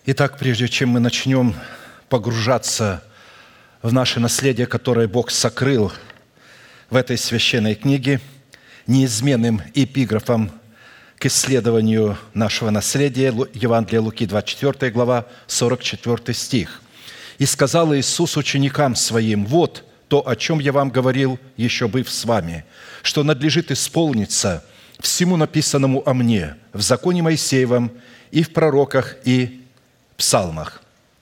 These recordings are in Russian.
Итак, прежде чем мы начнем погружаться в наше наследие, которое Бог сокрыл в этой священной книге, неизменным эпиграфом к исследованию нашего наследия, Евангелие Луки, 24 глава, 44 стих. «И сказал Иисус ученикам Своим: вот то, о чем я вам говорил, еще быв с вами, что надлежит исполниться всему написанному о мне в законе Моисеевом и в пророках и псалмах».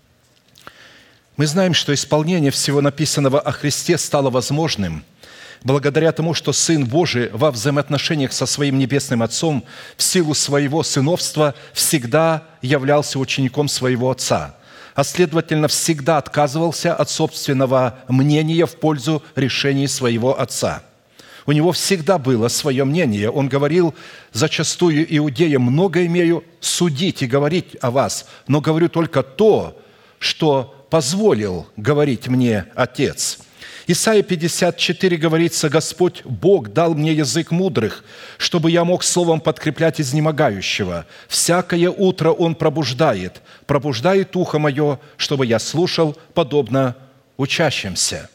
Мы знаем, что исполнение всего написанного о Христе стало возможным благодаря тому, что Сын Божий во взаимоотношениях со Своим Небесным Отцом в силу Своего сыновства всегда являлся учеником Своего Отца, а следовательно, всегда отказывался от собственного мнения в пользу решений Своего Отца. У Него всегда было свое мнение. Он говорил зачастую иудеям: «Много имею судить и говорить о вас, но говорю только то, что позволил говорить мне Отец». Исайя 54 говорится: «Господь Бог дал мне язык мудрых, чтобы я мог словом подкреплять изнемогающего. Всякое утро Он пробуждает ухо мое, чтобы я слушал, подобно учащимся».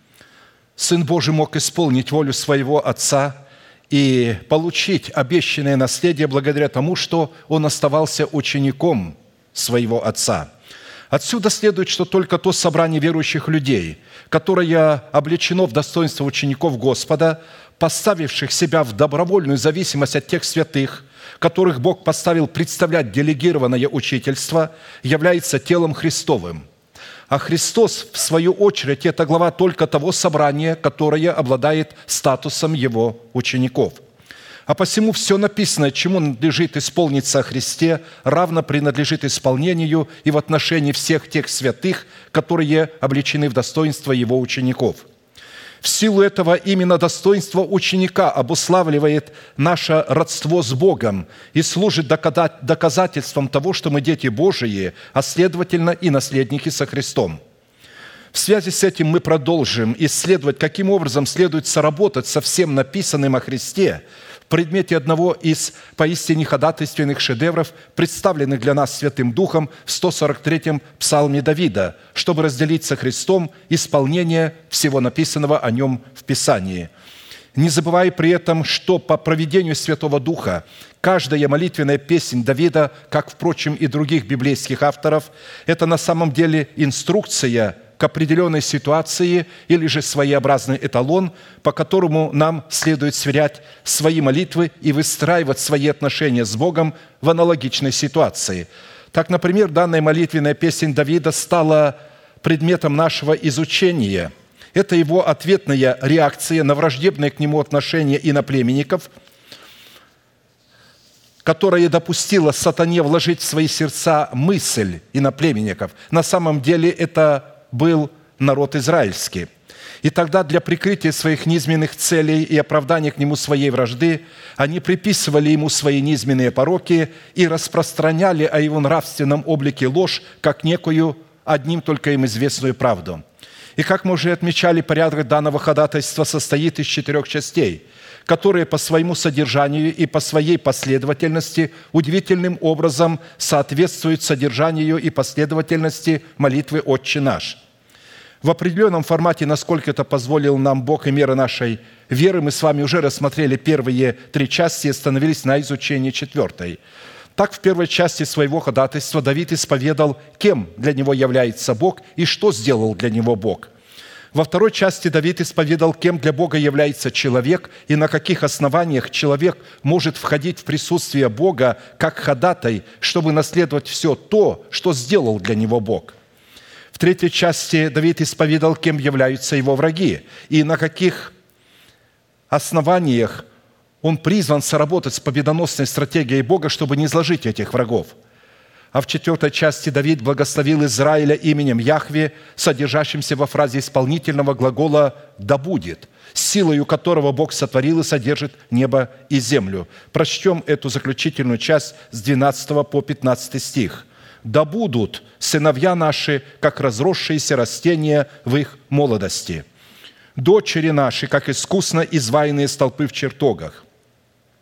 Сын Божий мог исполнить волю Своего Отца и получить обещанное наследие благодаря тому, что Он оставался учеником Своего Отца. Отсюда следует, что только то собрание верующих людей, которое облечено в достоинство учеников Господа, поставивших себя в добровольную зависимость от тех святых, которых Бог поставил представлять делегированное учительство, является телом Христовым. А Христос, в свою очередь, это глава только того собрания, которое обладает статусом Его учеников. А посему все написанное, чему надлежит исполниться о Христе, равно принадлежит исполнению и в отношении всех тех святых, которые облечены в достоинство Его учеников. В силу этого именно достоинство ученика обуславливает наше родство с Богом и служит доказательством того, что мы дети Божии, а следовательно и наследники со Христом. В связи с этим мы продолжим исследовать, каким образом следует соработать со всем написанным о Христе в предмете одного из поистине ходатайственных шедевров, представленных для нас Святым Духом в 143-м псалме Давида, чтобы разделить со Христом исполнение всего написанного о Нем в Писании. Не забывая при этом, что по провидению Святого Духа каждая молитвенная песнь Давида, как, впрочем, и других библейских авторов, это на самом деле инструкция к определенной ситуации или же своеобразный эталон, по которому нам следует сверять свои молитвы и выстраивать свои отношения с Богом в аналогичной ситуации. Так, например, данная молитвенная песнь Давида стала предметом нашего изучения. Это его ответная реакция на враждебное к нему отношение иноплеменников, которая допустила сатане вложить в свои сердца мысль иноплеменников. На самом деле это был народ израильский. И тогда для прикрытия своих низменных целей и оправдания к нему своей вражды они приписывали ему свои низменные пороки и распространяли о его нравственном облике ложь, как некую одним только им известную правду. И как мы уже отмечали, порядок данного ходатайства состоит из 4 частей, которые по своему содержанию и по своей последовательности удивительным образом соответствуют содержанию и последовательности молитвы «Отче наш». В определенном формате, насколько это позволил нам Бог и мера нашей веры, мы с вами уже рассмотрели первые 3 части и остановились на изучении 4. Так, в первой части своего ходатайства Давид исповедал, кем для него является Бог и что сделал для него Бог. Во второй части Давид исповедал, кем для Бога является человек и на каких основаниях человек может входить в присутствие Бога как ходатай, чтобы наследовать все то, что сделал для него Бог. В третьей части Давид исповедал, кем являются его враги и на каких основаниях он призван соработать с победоносной стратегией Бога, чтобы не изложить этих врагов. А в 4 части Давид благословил Израиля именем Яхве, содержащимся во фразе исполнительного глагола «да будет», силою которого Бог сотворил и содержит небо и землю. Прочтем эту заключительную часть с 12 по 15 стих. «Да будут сыновья наши, как разросшиеся растения в их молодости, дочери наши, как искусно изваянные столпы в чертогах.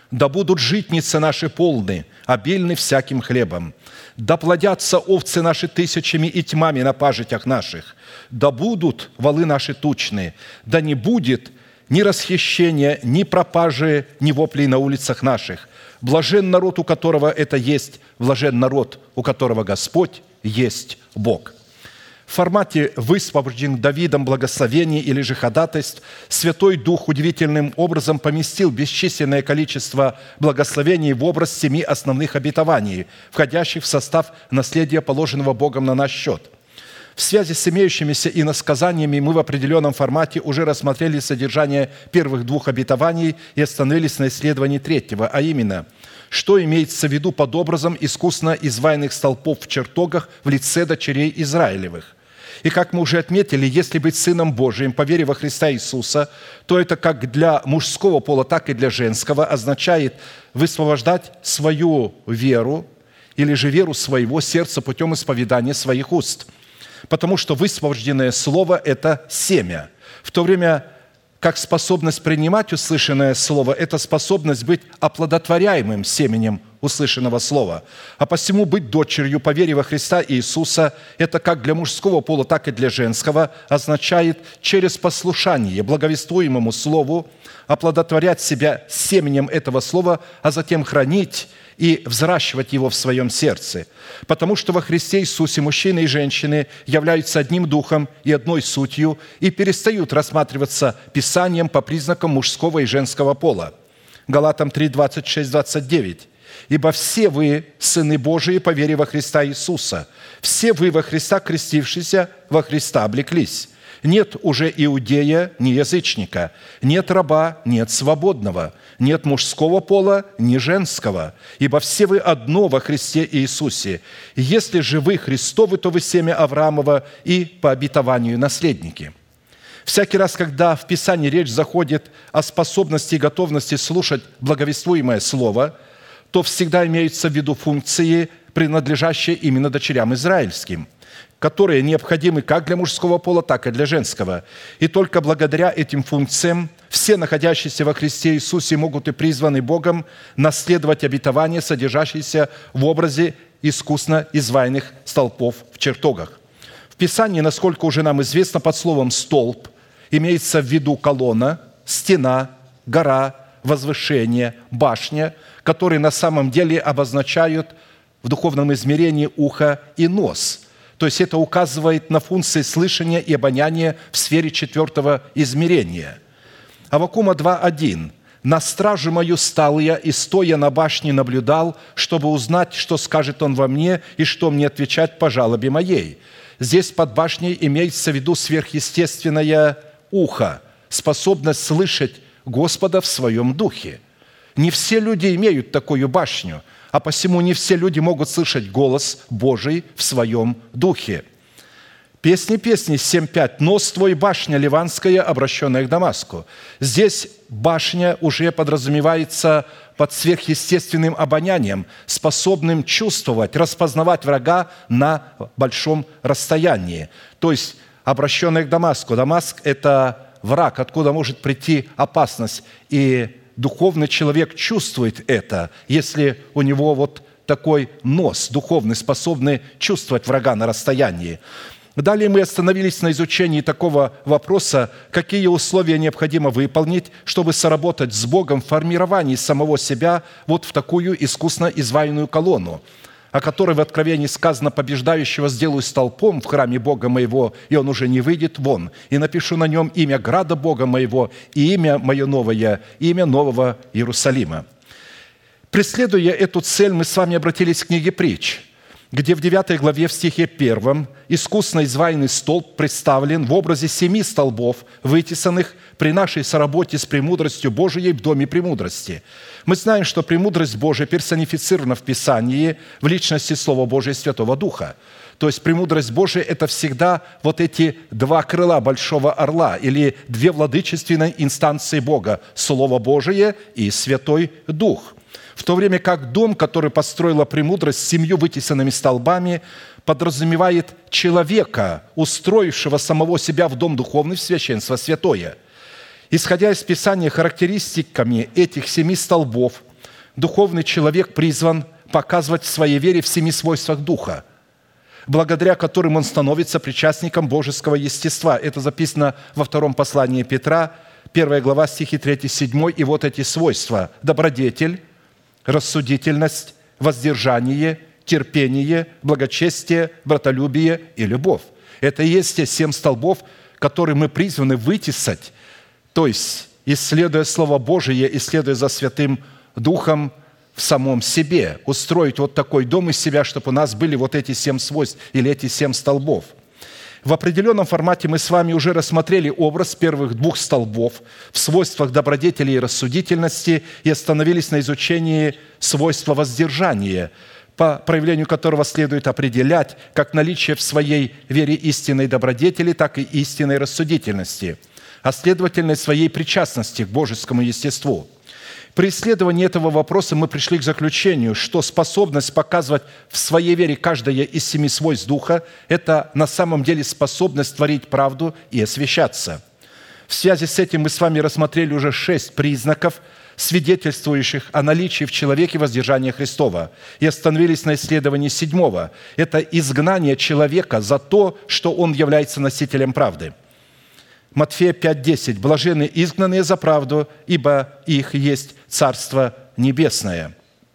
Да будут житницы наши полны, обильны всяким хлебом. Да плодятся овцы наши тысячами и тьмами на пажитях наших. Да будут валы наши тучные. Да не будет ни расхищения, ни пропажи, ни воплей на улицах наших. Блажен народ, у которого это есть, блажен народ, у которого Господь есть Бог». В формате высвобожденных Давидом благословений или же ходатайств Святой Дух удивительным образом поместил бесчисленное количество благословений в образ 7 основных обетований, входящих в состав наследия, положенного Богом на наш счет. В связи с имеющимися иносказаниями мы в определенном формате уже рассмотрели содержание первых 2 обетований и остановились на исследовании 3-го, а именно, что имеется в виду под образом искусно изваянных столпов в чертогах в лице дочерей Израилевых. И как мы уже отметили, если быть Сыном Божиим по вере во Христа Иисуса, то это как для мужского пола, так и для женского означает высвобождать свою веру или же веру своего сердца путем исповедания своих уст. Потому что высвобожденное слово – это семя, в то время как способность принимать услышанное слово – это способность быть оплодотворяемым семенем услышанного слова. А посему быть дочерью по вере во Христа Иисуса – это как для мужского пола, так и для женского означает через послушание благовествуемому слову оплодотворять себя семенем этого слова, а затем хранить и взращивать его в своем сердце. Потому что во Христе Иисусе мужчины и женщины являются одним духом и одной сутью и перестают рассматриваться Писанием по признакам мужского и женского пола. Галатам 3, 26, 29. «Ибо все вы, сыны Божии, по вере во Христа Иисуса, все вы во Христа крестившиеся, во Христа облеклись. Нет уже иудея, ни язычника, нет раба, нет свободного, нет мужского пола, ни женского, ибо все вы одно во Христе Иисусе. Если же вы Христовы, то вы семя Авраамова и по обетованию наследники». Всякий раз, когда в Писании речь заходит о способности и готовности слушать благовествуемое Слово, то всегда имеются в виду функции, принадлежащие именно дочерям израильским, которые необходимы как для мужского пола, так и для женского. И только благодаря этим функциям все находящиеся во Христе Иисусе могут и призваны Богом наследовать обетования, содержащиеся в образе искусно изваянных столпов в чертогах. В Писании, насколько уже нам известно, под словом «столб» имеется в виду колонна, стена, гора, возвышение, башня, которые на самом деле обозначают в духовном измерении ухо и нос. То есть это указывает на функции слышания и обоняния в сфере 4-го измерения. Аввакума 2:1. «На стражу мою стал я, и, стоя на башне, наблюдал, чтобы узнать, что скажет он во мне, и что мне отвечать по жалобе моей». Здесь под башней имеется в виду сверхъестественное ухо, способность слышать Господа в своем духе. Не все люди имеют такую башню, а посему не все люди могут слышать голос Божий в своем духе. Песни 7.5. «Нос твой, башня ливанская, обращенная к Дамаску». Здесь башня уже подразумевается под сверхъестественным обонянием, способным чувствовать, распознавать врага на большом расстоянии. То есть обращенная к Дамаску. Дамаск – это враг, откуда может прийти опасность. И духовный человек чувствует это, если у него вот такой нос духовный, способный чувствовать врага на расстоянии. Далее мы остановились на изучении такого вопроса, какие условия необходимо выполнить, чтобы соработать с Богом в формировании самого себя вот в такую искусно изваянную колонну, о которой в Откровении сказано: «Побеждающего сделаю столпом в храме Бога моего, и он уже не выйдет вон, и напишу на нем имя града Бога моего и имя мое новое, имя нового Иерусалима». Преследуя эту цель, мы с вами обратились к книге «Притч», где в 9 главе в стихе 1 искусно изваянный столб представлен в образе 7 столбов, вытесанных при нашей соработе с премудростью Божией в доме премудрости. Мы знаем, что премудрость Божия персонифицирована в Писании в личности Слова Божия и Святого Духа. То есть премудрость Божия – это всегда вот эти 2 крыла большого орла или 2 владычественные инстанции Бога – Слово Божие и Святой Дух. В то время как дом, который построила премудрость с 7 вытесанными столбами, подразумевает человека, устроившего самого себя в дом духовный, в священство святое. Исходя из Писания характеристиками этих 7 столбов, духовный человек призван показывать в своей вере в 7 свойствах Духа, благодаря которым он становится причастником божеского естества. Это записано во 2 послании Петра, 1 глава, стихи 3-7. И вот эти свойства: добродетель, рассудительность, воздержание, терпение, благочестие, братолюбие и любовь. Это и есть те 7 столбов, которые мы призваны вытесать, то есть, исследуя Слово Божие, исследуя за Святым Духом в самом себе, устроить вот такой дом из себя, чтобы у нас были вот эти 7 свойств или эти 7 столбов. В определенном формате мы с вами уже рассмотрели образ первых 2 столбов в свойствах добродетели и рассудительности и остановились на изучении свойства воздержания, по проявлению которого следует определять как наличие в своей вере истинной добродетели, так и истинной рассудительности, а следовательно, своей причастности к божескому естеству. При исследовании этого вопроса мы пришли к заключению, что способность показывать в своей вере каждое из 7 свойств Духа – это на самом деле способность творить правду и освящаться. В связи с этим мы с вами рассмотрели уже 6 признаков, свидетельствующих о наличии в человеке воздержания Христова, и остановились на исследовании 7. Это изгнание человека за то, что он является носителем правды. Матфея 5:10. «Блаженны изгнанные за правду, ибо их есть Царство Небесное».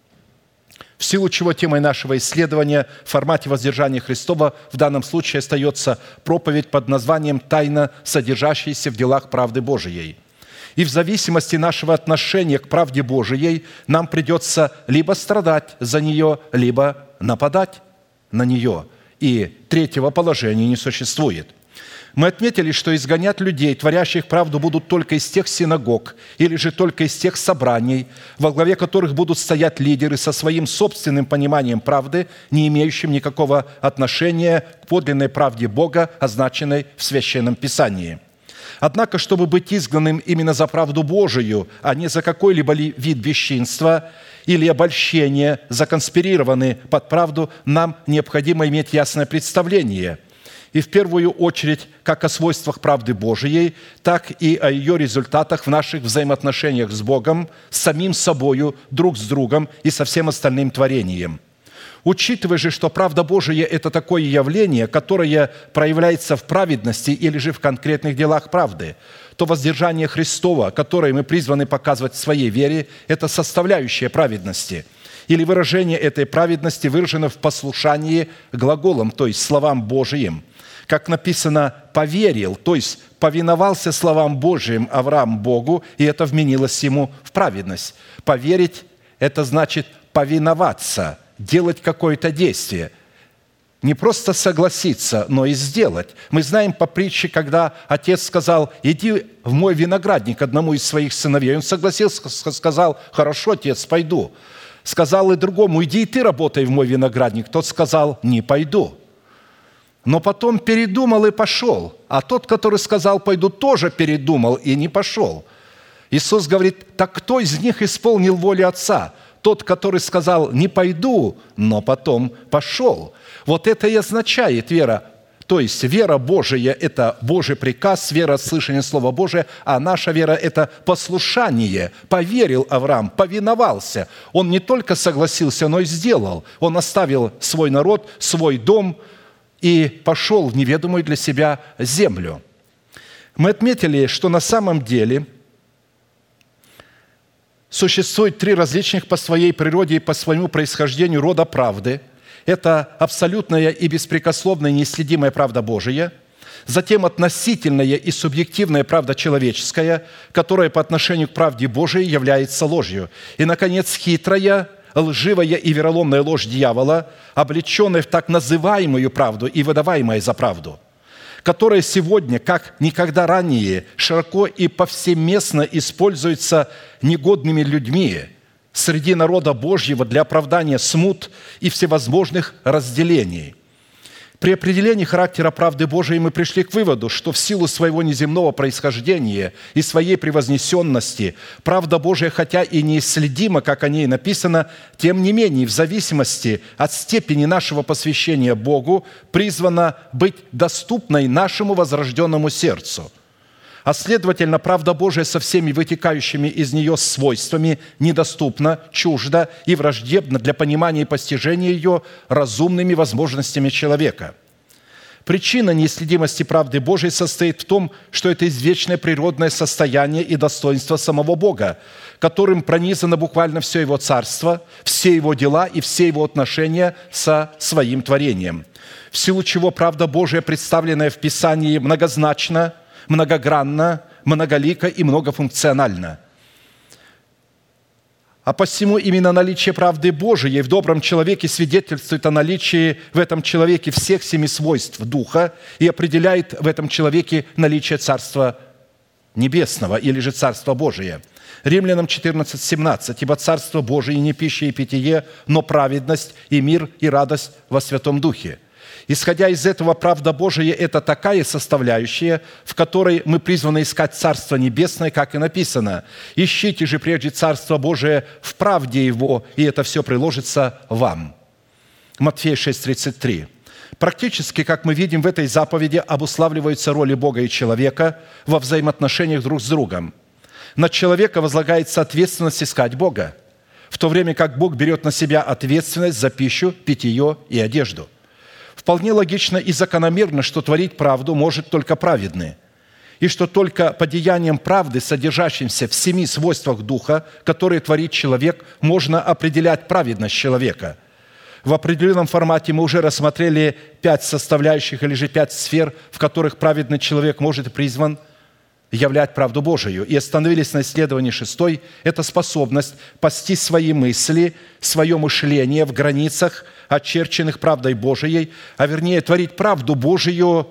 В силу чего темой нашего исследования в формате воздержания Христова в данном случае остается проповедь под названием «Тайна, содержащаяся в делах правды Божией». И в зависимости нашего отношения к правде Божией нам придется либо страдать за нее, либо нападать на нее. И третьего положения не существует. Мы отметили, что изгонять людей, творящих правду, будут только из тех синагог или же только из тех собраний, во главе которых будут стоять лидеры со своим собственным пониманием правды, не имеющим никакого отношения к подлинной правде Бога, означенной в Священном Писании. Однако, чтобы быть изгнанным именно за правду Божию, а не за какой-либо вид бесчинства или обольщения, законспирированный под правду, нам необходимо иметь ясное представление – и в первую очередь как о свойствах правды Божией, так и о ее результатах в наших взаимоотношениях с Богом, с самим собою, друг с другом и со всем остальным творением. Учитывая же, что правда Божия – это такое явление, которое проявляется в праведности или же в конкретных делах правды, то воздержание Христова, которое мы призваны показывать в своей вере, это составляющая праведности – или выражение этой праведности выражено в послушании глаголам, то есть словам Божиим. Как написано, поверил, то есть повиновался словам Божиим Авраам Богу, и это вменилось ему в праведность. Поверить – это значит повиноваться, делать какое-то действие. Не просто согласиться, но и сделать. Мы знаем по притче, когда отец сказал: «Иди в мой виноградник» одному из своих сыновей. Он согласился, сказал: «Хорошо, отец, пойду». Сказал и другому: «Иди и ты работай в мой виноградник». Тот сказал: «Не пойду». Но потом передумал и пошел. А тот, который сказал: «Пойду», тоже передумал и не пошел. Иисус говорит: так кто из них исполнил волю Отца? Тот, который сказал: «Не пойду», но потом пошел. Вот это и означает вера. То есть вера Божия – это Божий приказ, вера – слышание Слова Божия, а наша вера – это послушание. Поверил Авраам, повиновался. Он не только согласился, но и сделал. Он оставил свой народ, свой дом и пошел в неведомую для себя землю. Мы отметили, что на самом деле существует 3 различных по своей природе и по своему происхождению рода правды. Это абсолютная и беспрекословная неисследимая правда Божия, затем относительная и субъективная правда человеческая, которая по отношению к правде Божией является ложью, и, наконец, хитрая, лживая и вероломная ложь дьявола, облеченная в так называемую правду и выдаваемая за правду, которая сегодня, как никогда ранее, широко и повсеместно используется негодными людьми среди народа Божьего для оправдания смут и всевозможных разделений. При определении характера правды Божией мы пришли к выводу, что в силу своего неземного происхождения и своей превознесенности правда Божия, хотя и неисследима, как о ней написано, тем не менее, в зависимости от степени нашего посвящения Богу, призвана быть доступной нашему возрожденному сердцу. А следовательно, правда Божия со всеми вытекающими из нее свойствами недоступна, чужда и враждебна для понимания и постижения ее разумными возможностями человека. Причина неисследимости правды Божией состоит в том, что это извечное природное состояние и достоинство самого Бога, которым пронизано буквально все Его царство, все Его дела и все Его отношения со своим творением. В силу чего правда Божия, представленная в Писании, многозначна, многогранна, многолика и многофункциональна. А посему именно наличие правды Божией в добром человеке свидетельствует о наличии в этом человеке всех семи свойств Духа и определяет в этом человеке наличие Царства Небесного или же Царства Божие. Римлянам 14:17. «Ибо Царство Божие не пища и питье, но праведность и мир и радость во Святом Духе». Исходя из этого, правда Божия – это такая составляющая, в которой мы призваны искать Царство Небесное, как и написано. «Ищите же прежде Царство Божие в правде Его, и это все приложится вам». Матфея 6:33. Практически, как мы видим в этой заповеди, обуславливаются роли Бога и человека во взаимоотношениях друг с другом. На человека возлагается ответственность искать Бога, в то время как Бог берет на себя ответственность за пищу, питье и одежду. Вполне логично и закономерно, что творить правду может только праведный, и что только по деяниям правды, содержащимся в семи свойствах Духа, которые творит человек, можно определять праведность человека. В определенном формате мы уже рассмотрели 5 составляющих или же 5 сфер, в которых праведный человек может и призван являть правду Божию. И остановились на исследовании 6. Это способность пасти свои мысли, свое мышление в границах, очерченных правдой Божией, а вернее творить правду Божию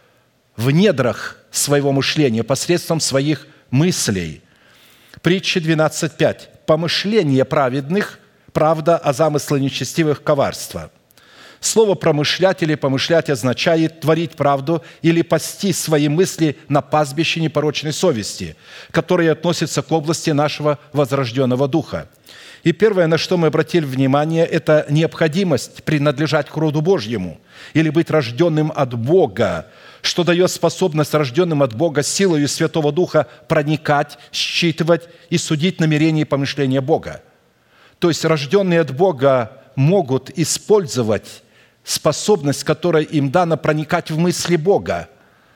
в недрах своего мышления, посредством своих мыслей. Притча 12:5. «Помышление праведных, правда, а замыслы нечестивых – коварство». Слово «промышлять» или «помышлять» означает творить правду или пасти свои мысли на пастбище непорочной совести, которые относятся к области нашего возрожденного духа. И первое, на что мы обратили внимание, это необходимость принадлежать к роду Божьему или быть рожденным от Бога, что дает способность рожденным от Бога силою Святого Духа проникать, считывать и судить намерения и помышления Бога. То есть рожденные от Бога могут использовать способность, которая им дана, проникать в мысли Бога.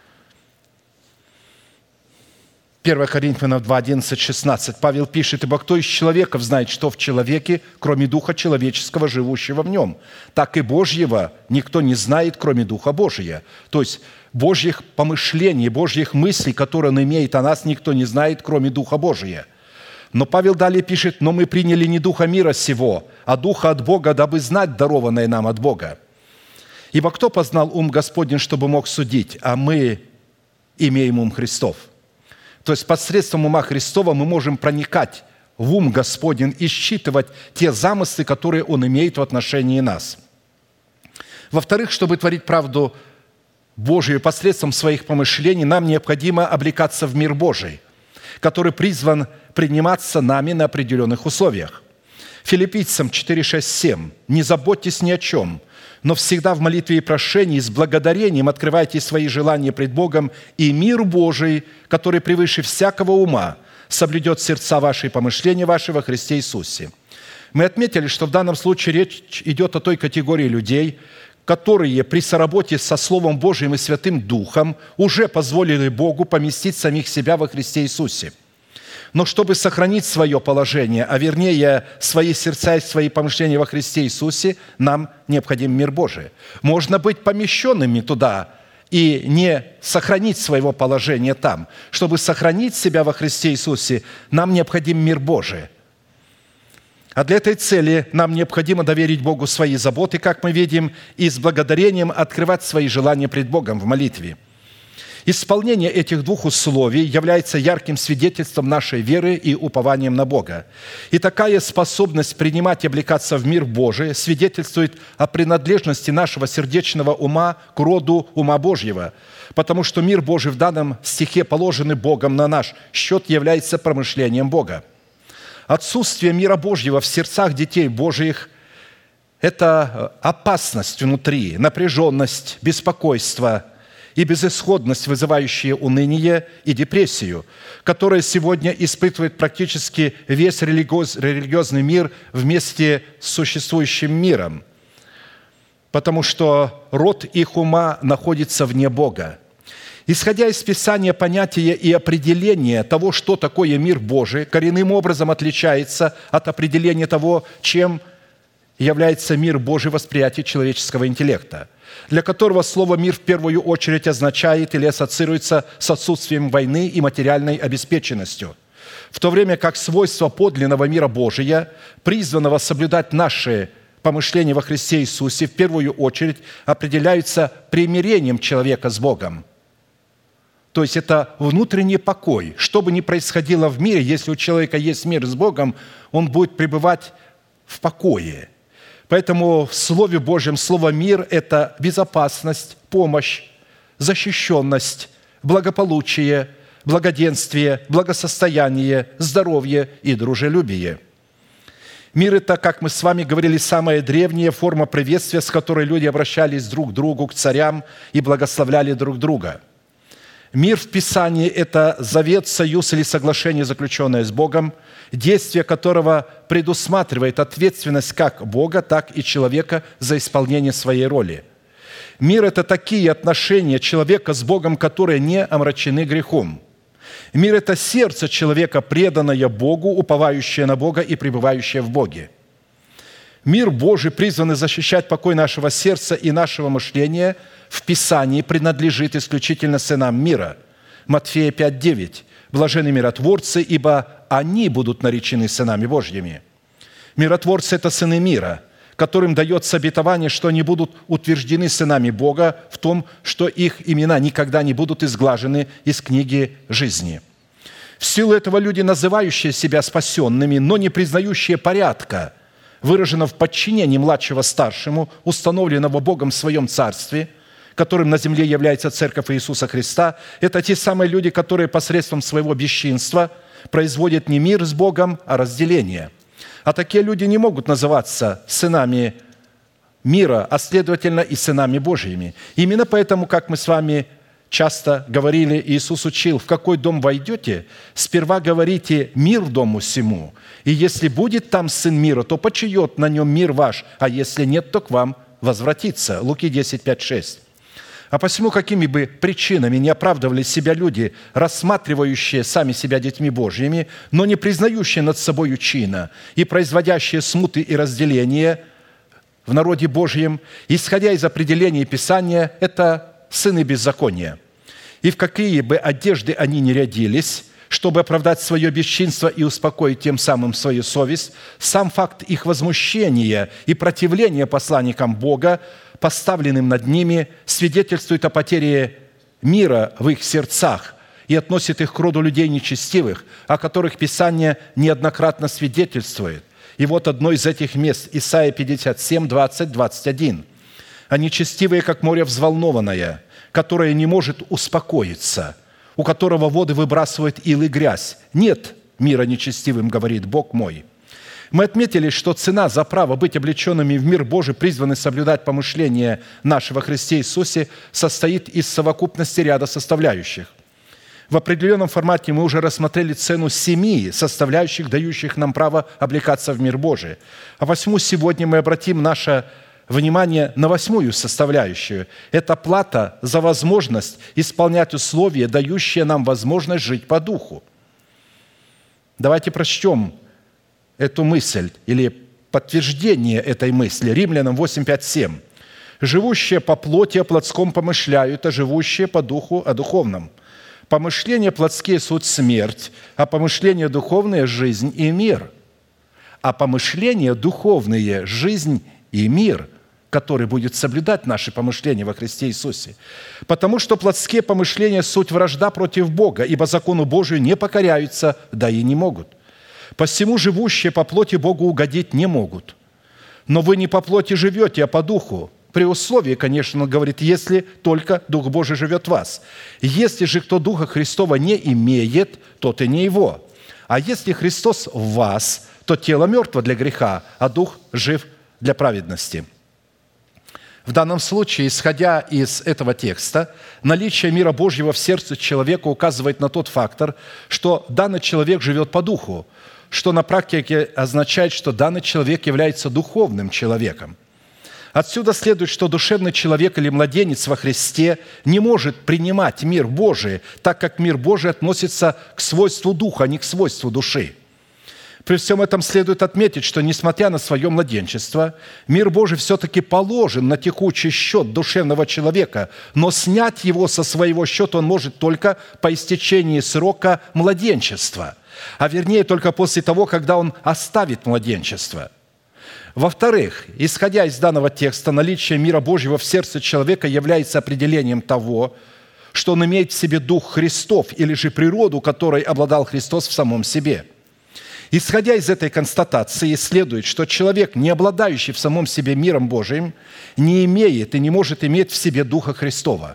1 Коринфянам 2, 11, 16. Павел пишет: «Ибо кто из человеков знает, что в человеке, кроме Духа человеческого, живущего в нем? Так и Божьего никто не знает, кроме Духа Божия». То есть Божьих помышлений, Божьих мыслей, которые Он имеет о нас, никто не знает, кроме Духа Божия. Но Павел далее пишет: «Но мы приняли не духа мира сего, а духа от Бога, дабы знать дарованное нам от Бога. Ибо кто познал ум Господень, чтобы мог судить, а мы имеем ум Христов». То есть посредством ума Христова мы можем проникать в ум Господень и считывать те замыслы, которые Он имеет в отношении нас. Во-вторых, чтобы творить правду Божию посредством своих помышлений, нам необходимо облекаться в мир Божий, который призван приниматься нами на определенных условиях. Филиппийцам 4, 6, 7. «Не заботьтесь ни о чем, но всегда в молитве и прошении с благодарением открывайте свои желания пред Богом, и мир Божий, который превыше всякого ума, соблюдет сердца ваши и помышления ваши во Христе Иисусе». Мы отметили, что в данном случае речь идет о той категории людей, которые при соработе со Словом Божиим и Святым Духом уже позволили Богу поместить самих себя во Христе Иисусе. Но чтобы сохранить свое положение, а вернее свои сердца и свои помышления во Христе Иисусе, нам необходим мир Божий. Можно быть помещенными туда и не сохранить своего положения там. Чтобы сохранить себя во Христе Иисусе, нам необходим мир Божий. А для этой цели нам необходимо доверить Богу свои заботы, как мы видим, и с благодарением открывать свои желания пред Богом в молитве. Исполнение этих двух условий является ярким свидетельством нашей веры и упованием на Бога. И такая способность принимать и облекаться в мир Божий свидетельствует о принадлежности нашего сердечного ума к роду ума Божьего, потому что мир Божий в данном стихе, положенный Богом на наш счет, является промышлением Бога. Отсутствие мира Божьего в сердцах детей Божьих – это опасность внутри, напряженность, беспокойство и безысходность, вызывающие уныние и депрессию, которые сегодня испытывает практически весь религиозный мир вместе с существующим миром, потому что род их ума находится вне Бога. Исходя из Писания, понятие и определение того, что такое мир Божий, коренным образом отличается от определения того, чем является мир Божий в восприятии человеческого интеллекта, для которого слово «мир» в первую очередь означает или ассоциируется с отсутствием войны и материальной обеспеченностью, в то время как свойства подлинного мира Божия, призванного соблюдать наши помышления во Христе Иисусе, в первую очередь определяются примирением человека с Богом. То есть это внутренний покой. Что бы ни происходило в мире, если у человека есть мир с Богом, он будет пребывать в покое. Поэтому в Слове Божьем слово «мир» – это безопасность, помощь, защищенность, благополучие, благоденствие, благосостояние, здоровье и дружелюбие. Мир – это, как мы с вами говорили, самая древняя форма приветствия, с которой люди обращались друг к другу, к царям и благословляли друг друга. Мир в Писании – это завет, союз или соглашение, заключенное с Богом, действие которого предусматривает ответственность как Бога, так и человека за исполнение своей роли. Мир – это такие отношения человека с Богом, которые не омрачены грехом. Мир – это сердце человека, преданное Богу, уповающее на Бога и пребывающее в Боге. Мир Божий, призванный защищать покой нашего сердца и нашего мышления, в Писании принадлежит исключительно сынам мира. Матфея 5:9. «Блаженны миротворцы, ибо они будут наречены сынами Божьими». Миротворцы – это сыны мира, которым дается обетование, что они будут утверждены сынами Бога в том, что их имена никогда не будут изглажены из книги жизни. В силу этого люди, называющие себя спасенными, но не признающие порядка, выражено в подчинении младшего старшему, установленного Богом в своем царстве, которым на земле является Церковь Иисуса Христа, это те самые люди, которые посредством своего бесчинства производят не мир с Богом, а разделение. А такие люди не могут называться сынами мира, а следовательно и сынами Божьими. Именно поэтому, как мы с вами часто говорили, Иисус учил: в какой дом войдете, сперва говорите «мир дому сему», и если будет там сын мира, то почиет на нем мир ваш, а если нет, то к вам возвратится. Луки 10, 5, 6. А посему, какими бы причинами не оправдывали себя люди, рассматривающие сами себя детьми Божьими, но не признающие над собою чина и производящие смуты и разделения в народе Божьем, исходя из определения Писания, это сыны беззакония. И в какие бы одежды они ни рядились, чтобы оправдать свое бесчинство и успокоить тем самым свою совесть, сам факт их возмущения и противления посланникам Бога, поставленным над ними, свидетельствует о потере мира в их сердцах и относит их к роду людей нечестивых, о которых Писание неоднократно свидетельствует. И вот одно из этих мест – Исайя 57, 20, 21. «А нечестивые, как море взволнованное, которое не может успокоиться, у которого воды выбрасывают ил и грязь. Нет мира нечестивым, говорит Бог мой». Мы отметили, что цена за право быть облеченными в мир Божий, призванный соблюдать помышления наши во Христе Иисусе, состоит из совокупности ряда составляющих. В определенном формате мы уже рассмотрели цену 7 составляющих, дающих нам право облекаться в мир Божий. А посему сегодня мы обратим наше внимание на 8 составляющую. Это плата за возможность исполнять условия, дающие нам возможность жить по духу. Давайте прочтем эту мысль или подтверждение этой мысли. Римлянам 8, 5, 7. «Живущие по плоти о плотском помышляют, а живущие по духу о духовном. Помышления плотские – суть смерть, а помышления духовные – жизнь и мир. А помышления духовные – жизнь и мир, который будет соблюдать наши помышления во Христе Иисусе. Потому что плотские помышления – суть вражда против Бога, ибо закону Божию не покоряются, да и не могут. Посему живущие по плоти Богу угодить не могут. Но вы не по плоти живете, а по духу. При условии, конечно, он говорит, если только Дух Божий живет в вас. Если же кто Духа Христова не имеет, тот и не его. А если Христос в вас, то тело мертво для греха, а Дух жив для праведности». В данном случае, исходя из этого текста, наличие мира Божьего в сердце человека указывает на тот фактор, что данный человек живет по духу, что на практике означает, что данный человек является духовным человеком. Отсюда следует, что душевный человек или младенец во Христе не может принимать мир Божий, так как мир Божий относится к свойству духа, а не к свойству души. При всем этом следует отметить, что, несмотря на свое младенчество, мир Божий все-таки положен на текущий счет душевного человека, но снять его со своего счета он может только по истечении срока младенчества, а вернее только после того, когда он оставит младенчество. Во-вторых, исходя из данного текста, наличие мира Божьего в сердце человека является определением того, что он имеет в себе Дух Христов или же природу, которой обладал Христос в самом себе. Исходя из этой констатации, следует, что человек, не обладающий в самом себе миром Божиим, не имеет и не может иметь в себе Духа Христова.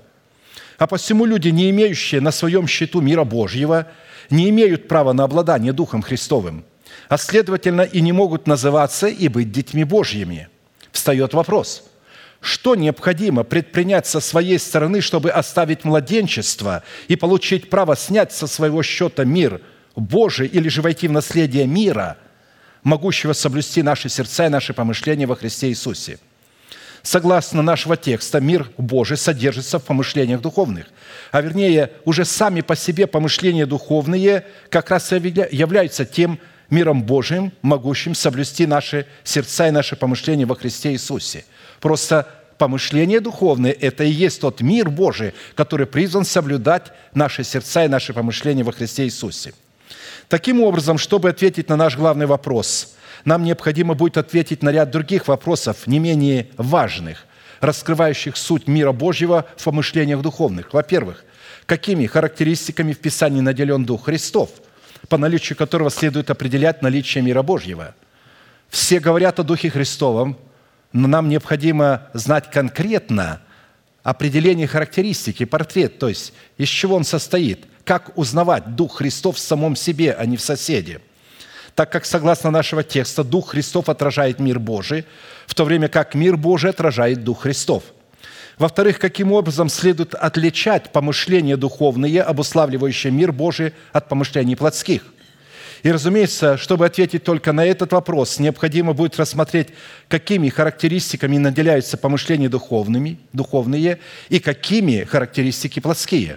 А посему люди, не имеющие на своем счету мира Божьего, не имеют права на обладание Духом Христовым, а следовательно и не могут называться и быть детьми Божьими. Встает вопрос, что необходимо предпринять со своей стороны, чтобы оставить младенчество и получить право снять со своего счета мир Божий или же войти в наследие мира, могущего соблюсти наши сердца и наши помышления во Христе Иисусе. Согласно нашего текста, мир Божий содержится в помышлениях духовных, а вернее, уже сами по себе помышления духовные как раз и являются тем миром Божиим, могущим соблюсти наши сердца и наши помышления во Христе Иисусе. Просто помышления духовные – это и есть тот мир Божий, который призван соблюдать наши сердца и наши помышления во Христе Иисусе. Таким образом, чтобы ответить на наш главный вопрос, нам необходимо будет ответить на ряд других вопросов, не менее важных, раскрывающих суть мира Божьего в помышлениях духовных. Во-первых, какими характеристиками в Писании наделен Дух Христов, по наличию которого следует определять наличие мира Божьего? Все говорят о Духе Христовом, но нам необходимо знать конкретно определение характеристики, портрет, то есть из чего он состоит, как узнавать Дух Христов в самом себе, а не в соседе. Так как, согласно нашего текста, Дух Христов отражает мир Божий, в то время как мир Божий отражает Дух Христов. Во-вторых, каким образом следует отличать помышления духовные, обуславливающие мир Божий, от помышлений плотских? И, разумеется, чтобы ответить только на этот вопрос, необходимо будет рассмотреть, какими характеристиками наделяются помышления духовные и какими характеристики плотские.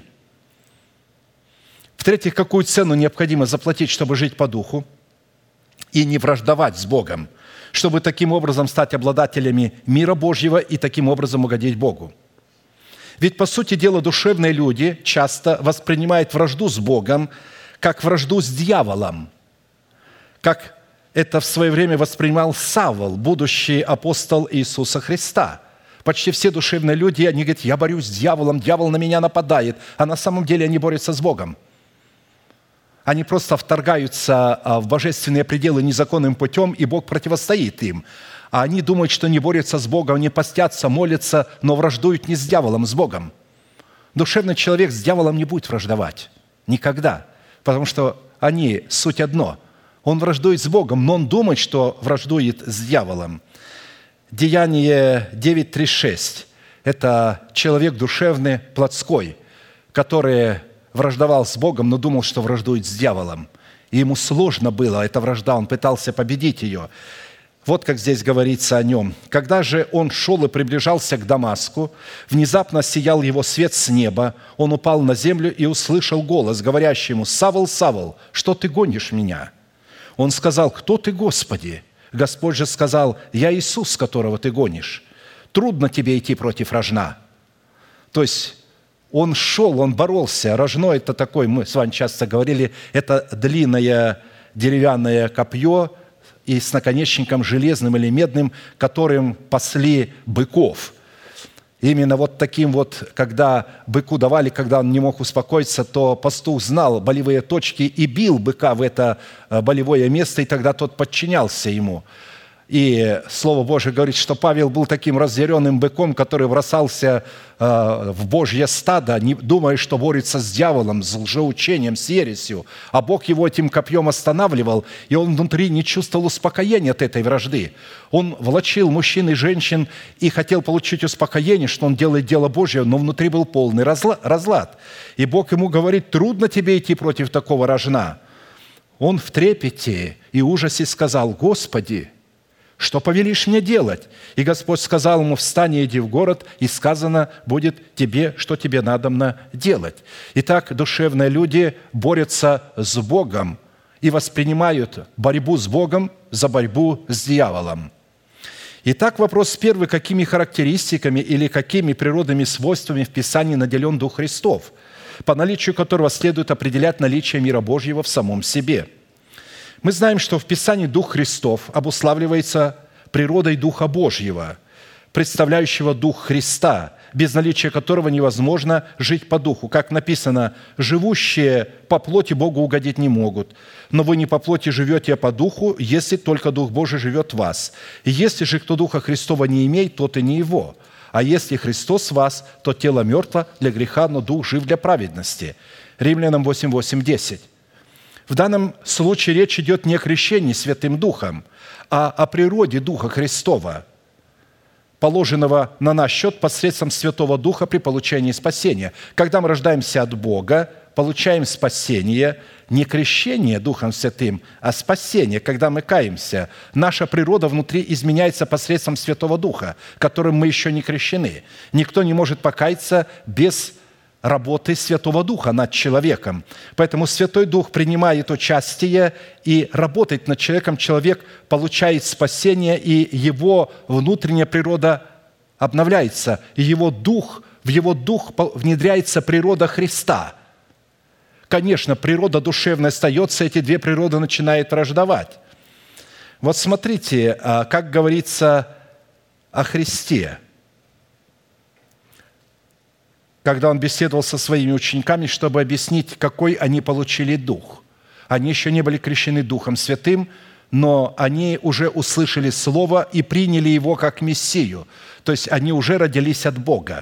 В-третьих, какую цену необходимо заплатить, чтобы жить по духу и не враждовать с Богом, чтобы таким образом стать обладателями мира Божьего и таким образом угодить Богу. Ведь, по сути дела, душевные люди часто воспринимают вражду с Богом как вражду с дьяволом, как это в свое время воспринимал Савл, будущий апостол Иисуса Христа. Почти все душевные люди, они говорят, я борюсь с дьяволом, дьявол на меня нападает, а на самом деле они борются с Богом. Они просто вторгаются в божественные пределы незаконным путем, и Бог противостоит им. А они думают, что не борются с Богом, они постятся, молятся, но враждуют не с дьяволом, с Богом. Душевный человек с дьяволом не будет враждовать. Никогда. Потому что они суть одно. Он враждует с Богом, но он думает, что враждует с дьяволом. Деяние 9:36 – это человек душевный, плотской, который враждовал с Богом, но думал, что враждует с дьяволом. И ему сложно было, эта вражда, он пытался победить ее. Вот как здесь говорится о нем. «Когда же он шел и приближался к Дамаску, внезапно сиял его свет с неба, он упал на землю и услышал голос, говорящий ему: „Савл, Савл, что ты гонишь меня?“ Он сказал: „Кто ты, Господи?“ Господь же сказал: „Я Иисус, которого ты гонишь. Трудно тебе идти против рожна“». То есть он шел, он боролся. Рожно – это такой, мы с вами часто говорили, это длинное деревянное копье и с наконечником железным или медным, которым пасли быков. Именно вот таким вот, когда быку давали, когда он не мог успокоиться, то пастух знал болевые точки и бил быка в это болевое место, и тогда тот подчинялся ему. И Слово Божие говорит, что Павел был таким разъяренным быком, который бросался в Божье стадо, не думая, что борется с дьяволом, с лжеучением, с ересью. А Бог его этим копьем останавливал, и он внутри не чувствовал успокоения от этой вражды. Он волочил мужчин и женщин и хотел получить успокоение, что он делает дело Божье, но внутри был полный разлад. И Бог ему говорит: трудно тебе идти против такого рожна. Он в трепете и ужасе сказал: Господи, что повелишь мне делать? И Господь сказал ему: встань и иди в город, и сказано будет тебе, что тебе надобно делать. Итак, душевные люди борются с Богом и воспринимают борьбу с Богом за борьбу с дьяволом. Итак, вопрос первый: какими характеристиками или какими природными свойствами в Писании наделен Дух Христов, по наличию которого следует определять наличие мира Божьего в самом себе? Мы знаем, что в Писании Дух Христов обуславливается природой Духа Божьего, представляющего Дух Христа, без наличия которого невозможно жить по Духу. Как написано: «Живущие по плоти Богу угодить не могут, но вы не по плоти живете, а по Духу, если только Дух Божий живет в вас. И если же кто Духа Христова не имеет, тот и не его. А если Христос в вас, то тело мертво для греха, но Дух жив для праведности». Римлянам 8:10. В данном случае речь идет не о крещении Святым Духом, а о природе Духа Христова, положенного на наш счет посредством Святого Духа при получении спасения. Когда мы рождаемся от Бога, получаем спасение, не крещение Духом Святым, а спасение, когда мы каемся. Наша природа внутри изменяется посредством Святого Духа, которым мы еще не крещены. Никто не может покаяться без работы Святого Духа над человеком. Поэтому Святой Дух принимает участие и работает над человеком. Человек получает спасение, и его внутренняя природа обновляется, и в его дух внедряется природа Христа. Конечно, природа душевная остается, эти две природы начинают враждовать. Вот смотрите, как говорится о Христе, когда Он беседовал со своими учениками, чтобы объяснить, какой они получили Дух. Они еще не были крещены Духом Святым, но они уже услышали Слово и приняли Его как Мессию. То есть они уже родились от Бога.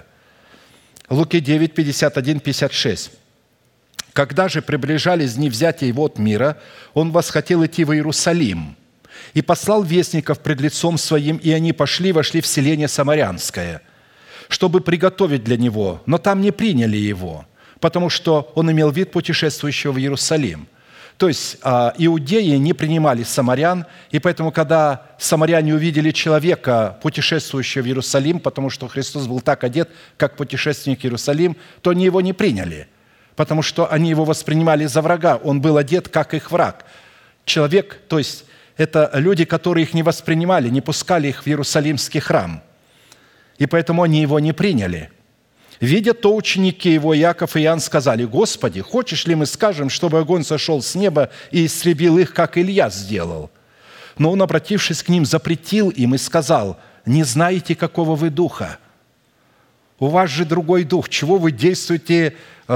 Луки 9, 51, 56. «Когда же приближались дни взятия Его от мира, Он восхотел идти в Иерусалим и послал вестников пред лицом Своим, и они пошли, вошли в селение Самарянское, чтобы приготовить для Него, но там не приняли Его, потому что Он имел вид путешествующего в Иерусалим». То есть иудеи не принимали самарян, и поэтому, когда самаряне увидели человека, путешествующего в Иерусалим, потому что Христос был так одет, как путешественник в Иерусалим, то они Его не приняли, потому что они Его воспринимали за врага. Он был одет, как их враг. Человек, то есть это люди, которые их не воспринимали, не пускали их в Иерусалимский храм. И поэтому они Его не приняли. Видя то, ученики Его, Иаков и Иоанн, сказали: «Господи, хочешь ли мы скажем, чтобы огонь сошел с неба и истребил их, как Илья сделал?» Но Он, обратившись к ним, запретил им и сказал: «Не знаете, какого вы духа? У вас же другой дух. Чего вы действуете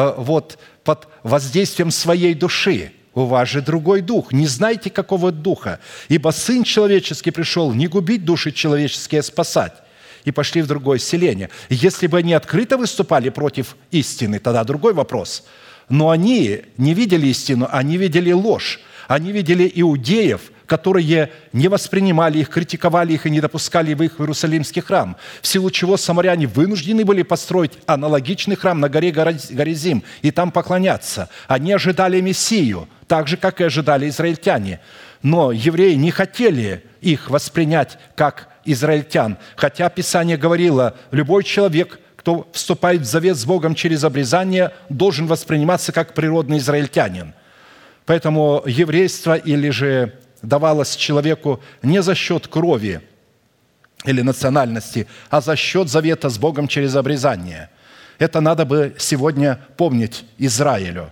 под воздействием своей души? У вас же другой дух. Не знаете, какого духа? Ибо Сын Человеческий пришел не губить души человеческие, а спасать». И пошли в другое селение. Если бы они открыто выступали против истины, тогда другой вопрос. Но они не видели истину, они видели ложь. Они видели иудеев, которые не воспринимали их, критиковали их и не допускали в их Иерусалимский храм, в силу чего самаряне вынуждены были построить аналогичный храм на горе Горизим и там поклоняться. Они ожидали Мессию, так же, как и ожидали израильтяне. Но евреи не хотели их воспринять как израильтян, хотя Писание говорило: любой человек, кто вступает в завет с Богом через обрезание, должен восприниматься как природный израильтянин. Поэтому еврейство или же давалось человеку не за счет крови или национальности, а за счет завета с Богом через обрезание. Это надо бы сегодня помнить Израилю.